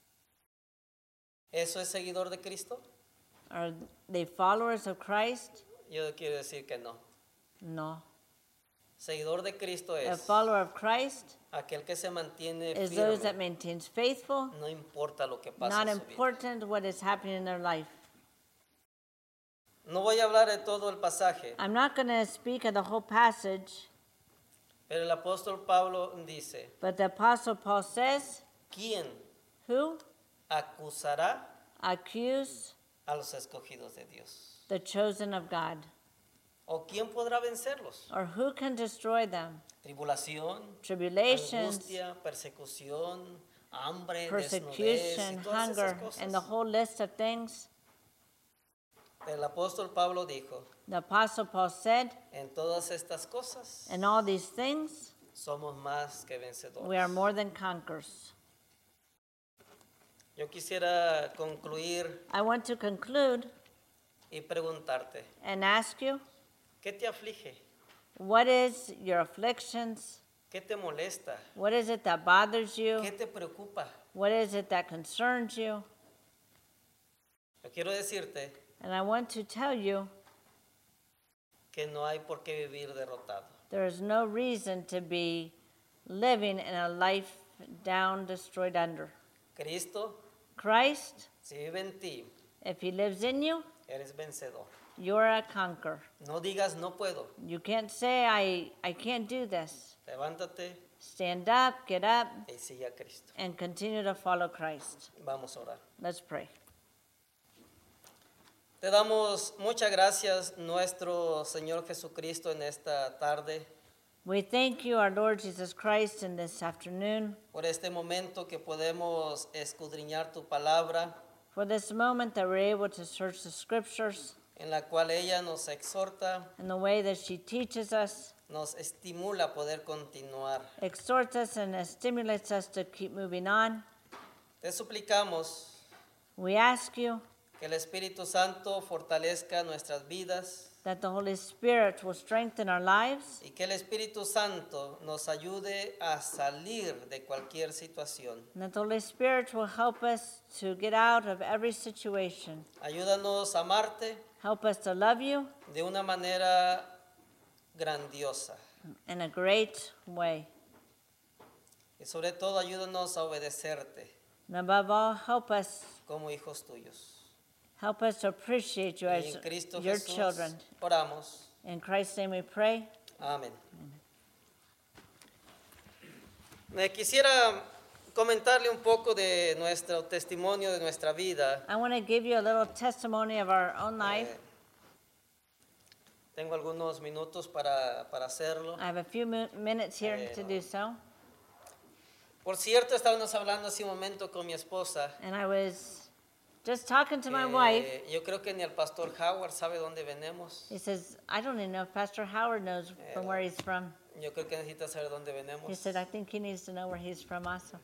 ¿Eso es seguidor de Cristo? Are they followers of Christ? Yo quiero decir que no. No. Seguidor de Cristo A es follower of Christ aquel que se mantiene is those that firme. maintains faithful, No importa lo que pase not en su vida. important what is happening in their life. No voy a hablar de todo el pasaje, I'm not going to speak of the whole passage, pero el apóstol Pablo dice, but the Apostle Paul says, ¿quién who acusará accuse a los escogidos de Dios? the chosen of God? ¿O quién podrá vencerlos? Or who can destroy them? Tribulación, Tribulations, angustia, persecución, hambre, desnudez y persecution, todas esas hunger, cosas. and the whole list of things. El apóstol Pablo dijo, The Apostle Paul said, en todas estas cosas in all these things, somos más que vencedores. we are more than conquerors. Yo quisiera concluir I want to conclude y preguntarte, and ask you, ¿qué te aflige? what is your afflictions? ¿Qué te molesta? What is it that bothers you? ¿Qué te preocupa? What is it that concerns you? Yo quiero decirte And I want to tell you, que no hay por qué vivir derrotado. there is no reason to be living in a life down, destroyed under. Cristo, Christ, si vive en ti, if he lives in you, eres vencedor. you're a conqueror. No digas no puedo. You can't say, I, I can't do this. Levántate Stand up, get up, y sigue a Cristo. and continue to follow Christ. Vamos a orar. Let's pray. Te damos muchas gracias, nuestro Señor Jesucristo, en esta tarde, We thank you, our Lord Jesus Christ, in this afternoon por este momento que podemos escudriñar tu palabra, for this moment that we're able to search the scriptures en la cual ella nos exhorta, in the way that she teaches us, nos estimula a poder continuar. exhorts us, and stimulates us to keep moving on. Te suplicamos We ask you que el Espíritu Santo fortalezca nuestras vidas that the Holy Spirit will strengthen our lives y que el Espíritu Santo nos ayude a salir de cualquier situación. and that the Holy Spirit will help us to get out of every situation. Ayúdanos a amarte Help us to love you de una manera grandiosa in a great way. y sobre todo ayúdanos a obedecerte And above all, help us, como hijos tuyos. help us to appreciate you Y as en Cristo your Jesús children. oramos. In Christ's name we pray. Amén. Me quisiera comentarle un poco de nuestro testimonio, de nuestra vida. I want to give you a little testimony of our own life. Eh, tengo algunos minutos para, para hacerlo. I have a few mi- minutes here to do so. Por cierto, estábamos hablando hace un momento con mi esposa. And I was just talking to my Eh, wife. Yo creo que ni el pastor Howard sabe dónde venimos. He says, I don't even know if Pastor Howard knows from where he's from. Yo creo que necesita saber dónde He venimos. said, I think he needs to know where he's from also.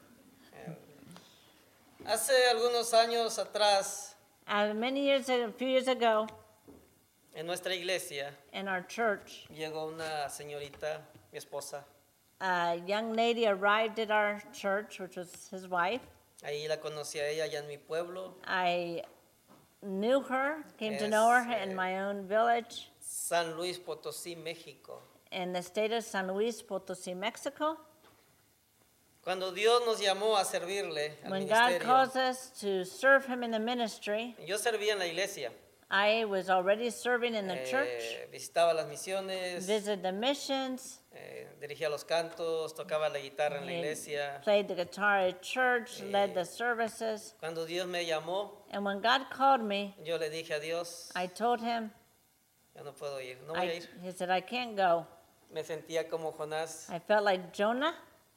Hace algunos años atrás, Uh, many years, a few years ago, en nuestra iglesia, in our church, llegó una señorita, mi esposa. a young lady arrived at our church, which was his wife. Ahí la conocí a ella allá en mi pueblo, I knew her, came to know her Yes, in eh, my own village San Luis Potosí, México. in the state of San Luis Potosí, Mexico. Cuando Dios nos llamó a servirle al When God ministerio, calls us to serve him in the ministry, yo servía en la iglesia, I was already serving in the eh, church, visitaba las misiones, visited the missions, eh, dirigía los cantos, tocaba la guitarra en la iglesia. played the guitar at church, led the services. Cuando Dios me llamó, And when God called me, yo le dije a Dios, I told him, ya no puedo ir, no voy a I, ir. he said, I can't go. Me sentía como Jonás. I felt like Jonah.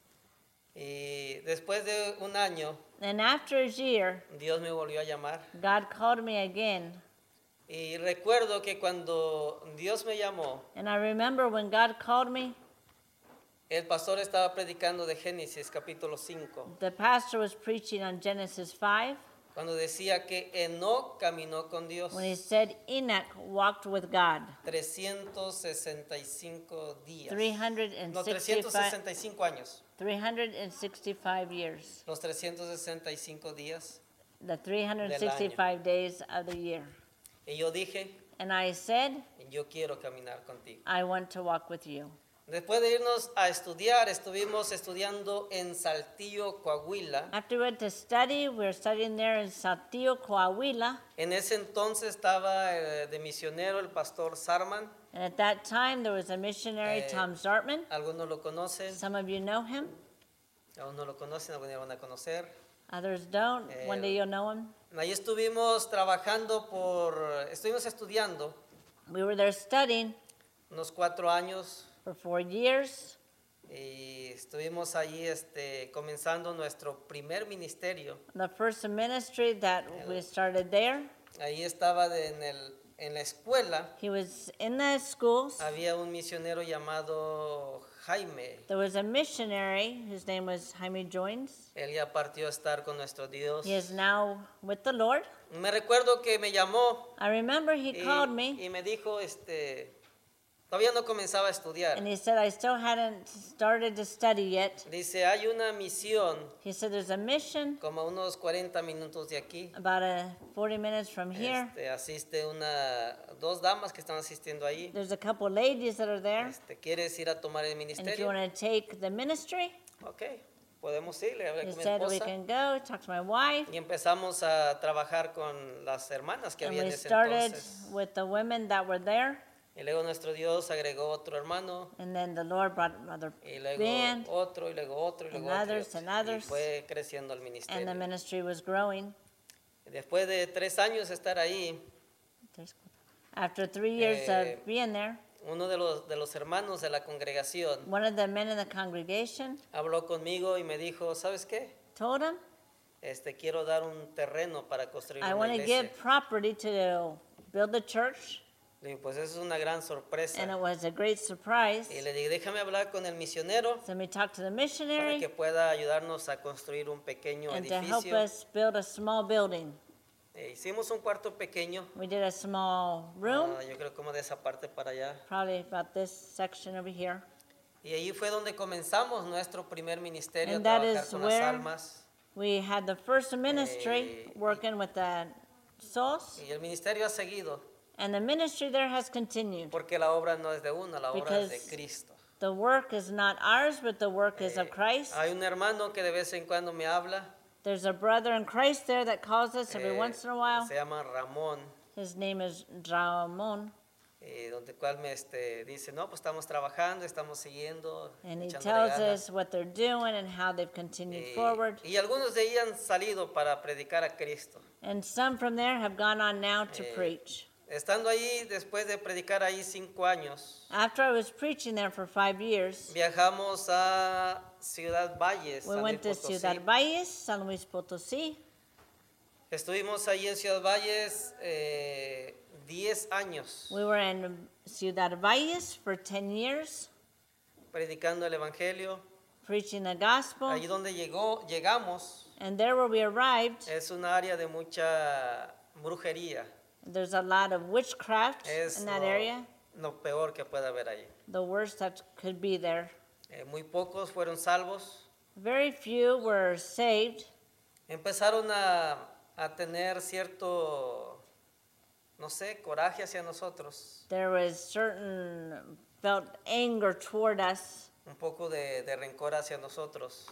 Y después de un año, And after a year, Dios me volvió a llamar. God called me again. Y recuerdo que cuando Dios me llamó, And I remember when God called me, el pastor estaba predicando de Génesis capítulo cinco, the pastor was preaching on Genesis five cuando decía que Enoc caminó con Dios when he said Enoch walked with God trescientos sesenta y cinco días. No, three hundred sixty-five, trescientos sesenta y cinco años. three hundred sixty-five years, Los trescientos sesenta y cinco días. the three hundred sixty-five days of the year. Y yo dije, And I said, yo quiero caminar contigo. I want to walk with you. Después de irnos a estudiar, estuvimos estudiando en Saltillo, Coahuila. After we went to study, we were studying there in Saltillo, Coahuila. En ese entonces estaba eh, de misionero el pastor Sarman. And at that time, there was a missionary, Eh, Tom Zartman. Algunos lo conocen, Some of you know him, algunos no lo conocen, algunos lo van a conocer. others don't. One day Eh, you'll know him. Ahí estuvimos trabajando por, estuvimos estudiando We were there studying unos cuatro años for four years. y estuvimos allí este, comenzando nuestro primer ministerio. The first ministry that we started there, Ahí estaba de- en, el, en la escuela, he was in the schools. había un misionero llamado Jaime. There was a missionary, his name was Jaime Joines. Él ya partió a estar con nuestro Dios. He is now with the Lord. Me recuerdo que me llamó I remember he y, called me y me dijo, este, todavía no comenzaba a estudiar. and he said, I still hadn't started to study yet. Dice, hay una misión He said, there's a mission como a unos cuarenta minutos de aquí. about a forty minutes from here. Este, asiste una, dos damas que están asistiendo ahí. There's a couple ladies that are there. Este, ¿quieres ir a tomar el And if you ministerio? want to take the ministry, Ok, podemos ir, le hablé he con mi said we esposa. can go, talk to my wife. Y empezamos a trabajar con las hermanas que And había en we ese started entonces. with the women that were there. Y luego nuestro Dios agregó otro hermano, And then the Lord brought another y luego band, otro, y luego otro, y and luego otro. y others, otro. and Y others. fue creciendo el and the ministerio. ministry was growing. Y después de tres años de estar ahí, After three years Eh, of being there, uno de los, de los hermanos de la congregación one of the men in the congregation habló conmigo y me dijo, ¿sabes qué? told him, Este, quiero dar un terreno para construir I una want to iglesia. give property to build a church. Le digo, pues eso es una gran sorpresa. And it was a great surprise. Y le digo, déjame hablar con el misionero So we talked to the para missionary que pueda ayudarnos a construir un pequeño and to help edificio. us build a small building. Eh, hicimos un cuarto pequeño, We did a small room, ah, yo creo como de esa parte para allá. probably about this section over here. Y ahí fue donde comenzamos nuestro primer ministerio, a And that trabajar is con las where almas. We had the first ministry Eh, working with the souls, Y el ministerio ha seguido, and the ministry there has continued. porque la obra no es de uno, la obra es de Because Cristo. The work is not ours, but the work is of Eh, Christ. Hay un hermano que de vez en cuando me habla, There's a brother in Christ there that calls us every eh, once in a while. se llama Ramón, His name is Ramon, eh, donde cual me este, dice, no, pues estamos trabajando, estamos siguiendo, and he echándole tells ganas". us what they're doing and how they've continued Eh, forward. y algunos de ahí han salido para predicar a Cristo. And some from there have gone on now to Eh, preach. Estando ahí, después de predicar ahí cinco años, After I was preaching there for five years, viajamos a Ciudad Valles, we San went Luis to Potosí. Ciudad Valles, San Luis Potosí. Estuvimos ahí en Ciudad Valles eh, diez años We were in Ciudad Valles for ten years, predicando el Evangelio. preaching the gospel. Allí donde llegó, llegamos And there where we arrived, es un área de mucha brujería. there's a lot of witchcraft Es in that lo, area, lo peor que puede haber ahí. the worst that could be there. Eh, muy pocos fueron salvos. Very few were saved. Empezaron a, a tener cierto, no sé, coraje hacia nosotros. There was certain, felt anger toward us. Un poco de, de rencor hacia nosotros.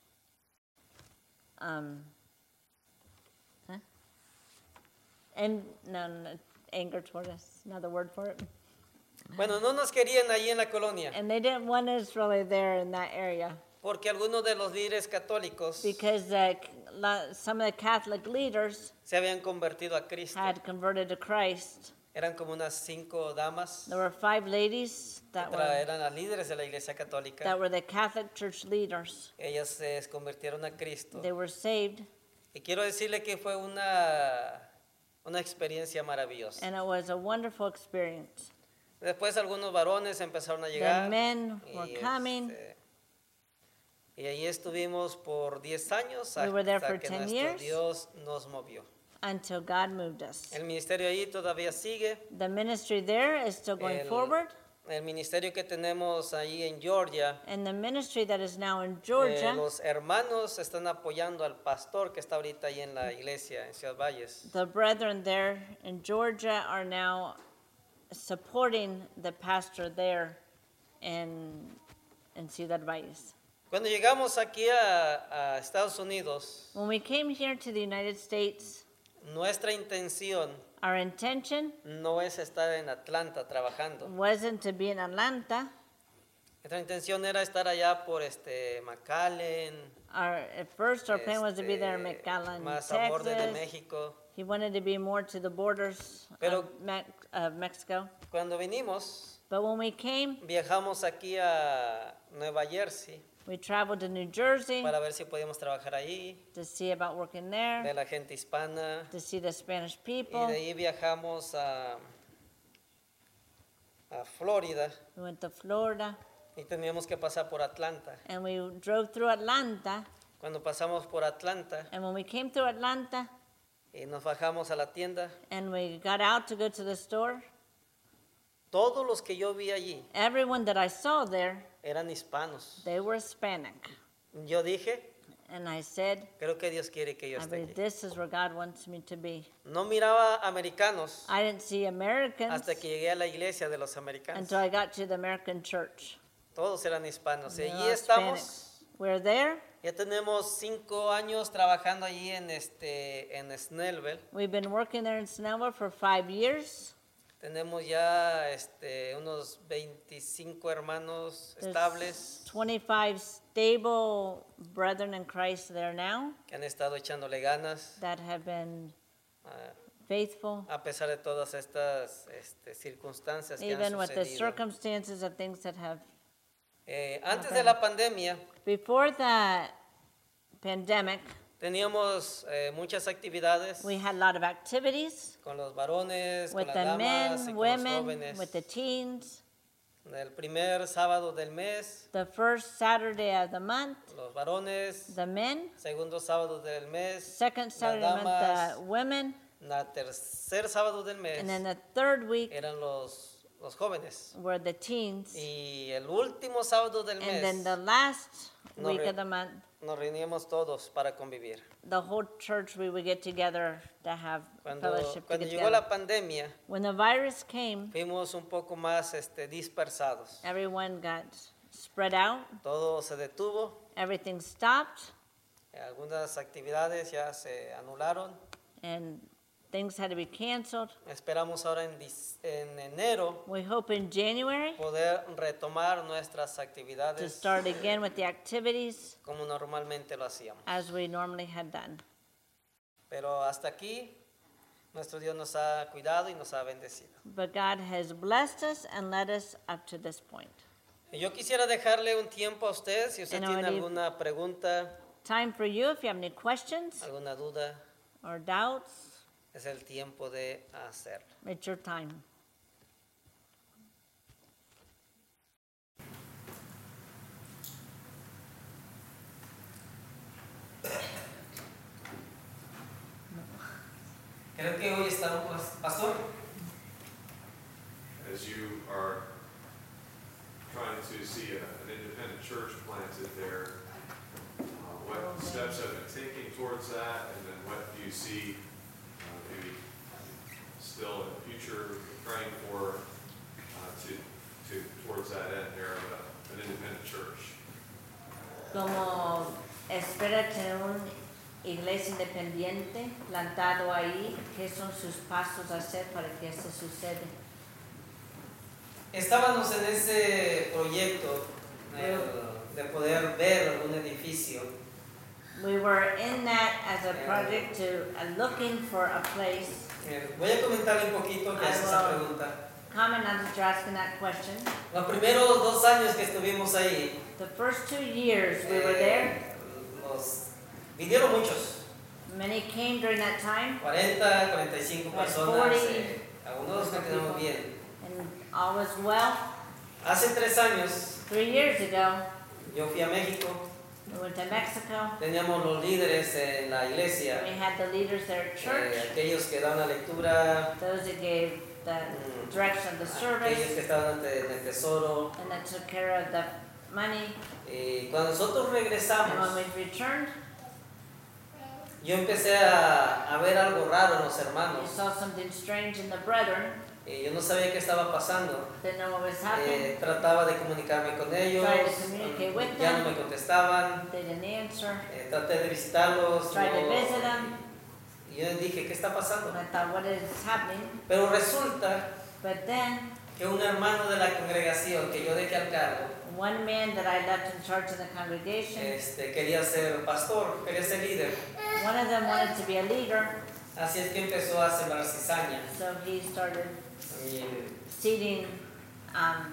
Um, huh? And, no, no, anger toward us, another word for it. Bueno, no nos querían ahí en la colonia, And they didn't want us really there in that area porque algunos de los líderes católicos because uh, lo- some of the Catholic leaders se habían convertido a Cristo. had converted to Christ. Eran como unas cinco damas, There were five ladies that otra were, eran las líderes de la iglesia católica. that were the Catholic church leaders. Ellas se convirtieron a Cristo. They were saved, Y quiero decirle que fue una, una experiencia maravillosa. and it was a wonderful experience. Después algunos varones empezaron a The llegar. men y, were coming. este, y ahí estuvimos por diez años We were there hasta for que ten nuestro years. Dios nos movió. Until God moved us. El ministerio ahí todavía sigue. The ministry there is still going El, forward, el ministerio que tenemos ahí en Georgia, and the ministry that is now in eh, Georgia, los hermanos están apoyando al pastor que está ahorita ahí en la iglesia en Ciudad Valles. the brethren there in Georgia are now supporting the pastor there in, in Ciudad Valles. Cuando llegamos aquí a, a Estados Unidos, When we came here to the United States, nuestra intención our intention no es estar en Atlanta trabajando. wasn't to be in Atlanta. Nuestra intención era estar allá por este McAllen, Our, at first, our plan was to be there in este, McAllen, más al borde de Texas. México. He wanted to be more to the borders Pero- of, Mex- of Mexico. Cuando vinimos, But when we came, viajamos aquí a Nueva Jersey we traveled to New Jersey para ver si podíamos trabajar allí, to see about working de there, la gente hispana. to see the Spanish Y people. de ahí viajamos a, a Florida We went to Florida, y teníamos que pasar por Atlanta. and we drove through Atlanta. Cuando pasamos por Atlanta And when we came through Atlanta y nos bajamos a la tienda, and we got out to go to the store, todos los que yo vi allí everyone that I saw there, eran hispanos. they were Hispanic. Yo dije, And I said, creo que Dios quiere que yo I esté believe aquí. this is where God wants me to be. No miraba americanos I didn't see Americans hasta que llegué a la iglesia de los americanos. until I got to the American church. Todos eran hispanos. Y They allí were estamos. Hispanics. We're there. Ya tenemos cinco años trabajando allí en este en Snellville. We've been working there in Snellville for five years. Tenemos ya este, unos veinticinco hermanos There's estables twenty-five stable brethren in Christ there now que han estado echándole ganas that have been ah, faithful, a pesar de todas estas este, circunstancias que han even with the sucedido. circumstances of things that have. Eh, antes Okay. de la pandemia Before the pandemic, teníamos eh, muchas actividades we had a lot of activities con los varones, con with las the damas y men, con los women, jóvenes. with the teens. El primer sábado del mes, The first Saturday of the month, los varones. the men. Segundo sábado del mes, Second las Saturday of the month, damas. the women. La tercer sábado del mes And then the third week eran los, los jóvenes. were the teens. Y el último sábado del And then mes the last No week re- of the month, nos reuníamos todos para convivir. the whole church, we would get together to have Cuando, fellowship to cuando get llegó together. la pandemia, When the virus came, fuimos un poco más este, dispersados. everyone got spread out. Todo se detuvo, Everything stopped, algunas actividades ya se anularon. and things had to be canceled. Esperamos ahora en, dis- en enero We hope in January poder retomar nuestras to actividades start again with the activities como normalmente lo hacíamos. as we normally had done. Pero hasta aquí, nuestro Dios nos ha cuidado y nos ha bendecido. But God has blessed us and led us up to this point. Y yo quisiera dejarle un tiempo a usted, si usted And tiene already- alguna pregunta, Time for you, if you have any questions alguna duda, or doubts, es el tiempo de hacerlo. it's your time. Creo que hoy está un pas- pastor. As you are trying to see a- an independent church planted there, uh, what steps have been taken towards that, and then what do you see uh, maybe still in the future praying for uh, to, to towards that end there of a- an independent church? Como espera tener una iglesia independiente plantado ahí, ¿qué son sus pasos a hacer para que esto suceda? Estábamos en ese proyecto eh, de poder ver algún edificio. We were in that as a project to uh, looking for a place. Eh, voy a comentarle un poquito que I es esa will- pregunta. Comment on that you're asking that question. Los primeros dos años que estuvimos ahí, The first two years we were eh, there, los, vinieron muchos, many came during that time, cuarenta, cuarenta y cinco Like personas, forty eh, algunos que tenemos bien. and all was well. Hace tres años Three years ago, yo fui a México, we went to Mexico. teníamos los líderes en la iglesia, We had the leaders there at church, eh, aquellos que daban la lectura, those that gave the mm, direction of the aquellos que service, estaban ante- en el tesoro. and that took care of the money. Y cuando nosotros And when regresamos, we returned, yo empecé a, a ver algo raro en los we hermanos. saw something strange in the brethren. Y yo no sabía qué estaba pasando. Didn't know what was happening. Eh, trataba de comunicarme con ellos, Tried to communicate with ya them. no me contestaban. They didn't answer. Eh, traté de visitarlos. Tried to no- visit them. y yo dije, ¿qué está pasando? And I thought, what is happening? Pero resulta But then, que un hermano de la congregación que yo dejé al cargo one man that I left in charge of the congregation, este, quería ser pastor, quería ser líder. one of them wanted to be a leader, Así es que empezó a sembrar cizaña. so he started Y seeding um,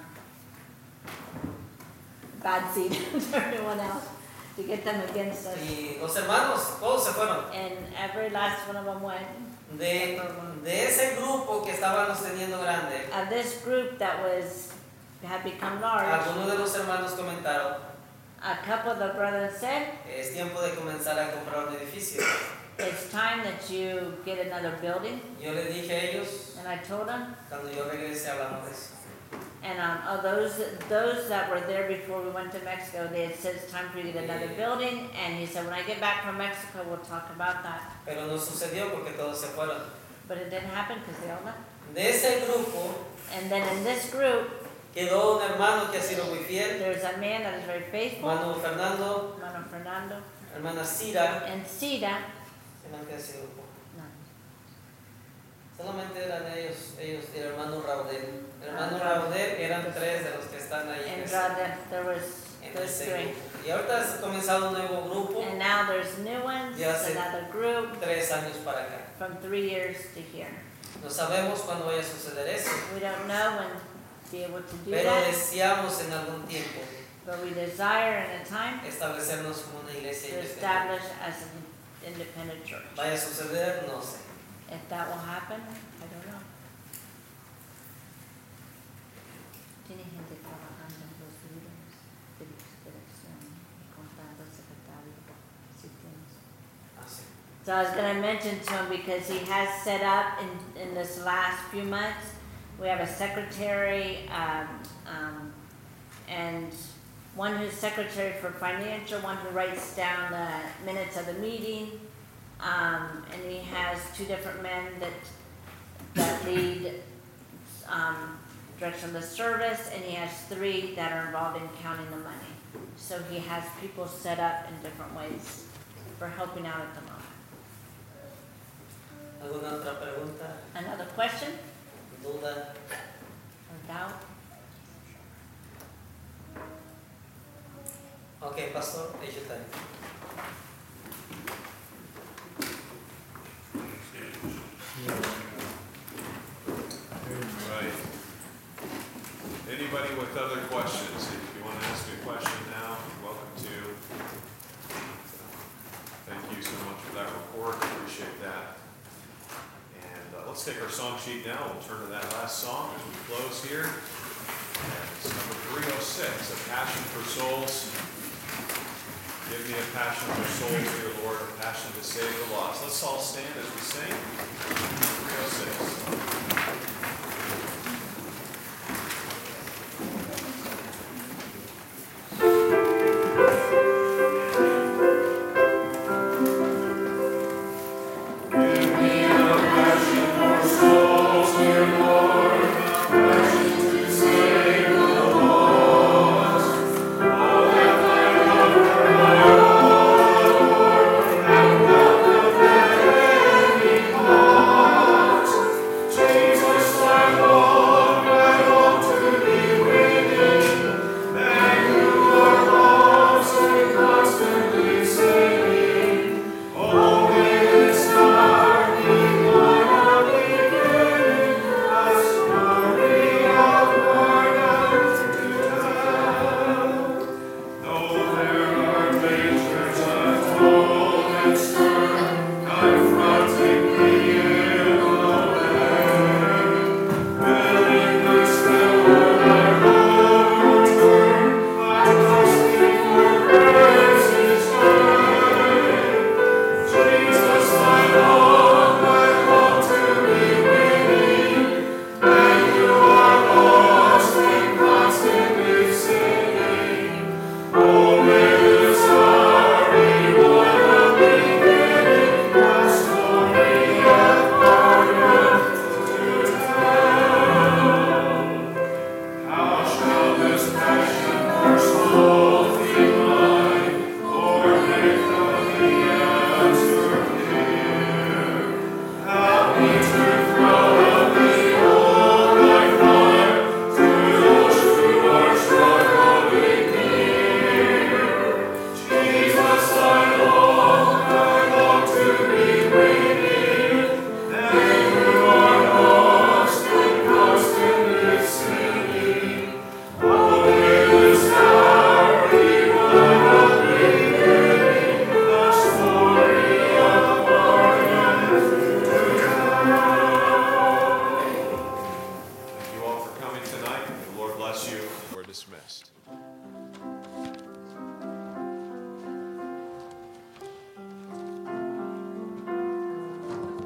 bad seed to everyone else, to get them against us. Y los hermanos, todos se fueron. And every last one of them went. De, de ese grupo que estábamos teniendo grande, Of this group that was, had become large, algunos de los hermanos comentaron, a couple of the brothers said, es tiempo de comenzar a comprar un edificio. it's time that you get another building. Yo le dije a ellos, And I told them, cuando yo regrese hablamos de eso. and um, oh, those those that were there before we went to Mexico, they had said it's time for you to get another building. And he said, when I get back from Mexico, we'll talk about that. Pero no sucedió porque todos se fueron. But it didn't happen because they all left. De ese grupo And then in this group, quedó un hermano que ha sido muy fiel, there's a man that is very faithful, hermano Fernando, Hermano Fernando, hermana Cira, and Sida. ¿qué más queda de ese grupo? No. Solamente eran ellos, ellos y el hermano Raudel. El hermano Raudel eran tres de los que están ahí en And ese, uh, there- there was en those ese three. grupo. Y ahorita ha comenzado un nuevo grupo, And now there's new ones, Ya sé. another group tres años para acá. from three years to here. No sabemos cuándo vaya a suceder eso, We don't know when to be able to do pero that, deseamos en algún tiempo but we desire in a time establecernos como una iglesia to independiente. establish as an independent church. Vaya a suceder, no sé. If that will happen, I don't know. Tiene gente trabajando en los libros de dirección y contando secretario, si tienes. Ah, sí. So I was going to mention to him because he has set up in, in this last few months, we have a secretary um, um, and one who's secretary for financial, one who writes down the minutes of the meeting. Um, and he has two different men that, that lead um, direction of the service, and he has three that are involved in counting the money. So he has people set up in different ways for helping out at the moment. ¿Alguna otra pregunta? Another question ¿Duda? or doubt? Ok, pastor, hecho está. Right. Anybody with other questions? If you want to ask a question now, you're welcome to. Thank you so much for that report. Appreciate that. And uh, let's take our song sheet now. We'll turn to that last song as we close here. And it's number three oh six, A Passion for Souls. Give me a passion for souls, dear Lord, a passion to save the lost. Let's all stand as we sing. three oh six.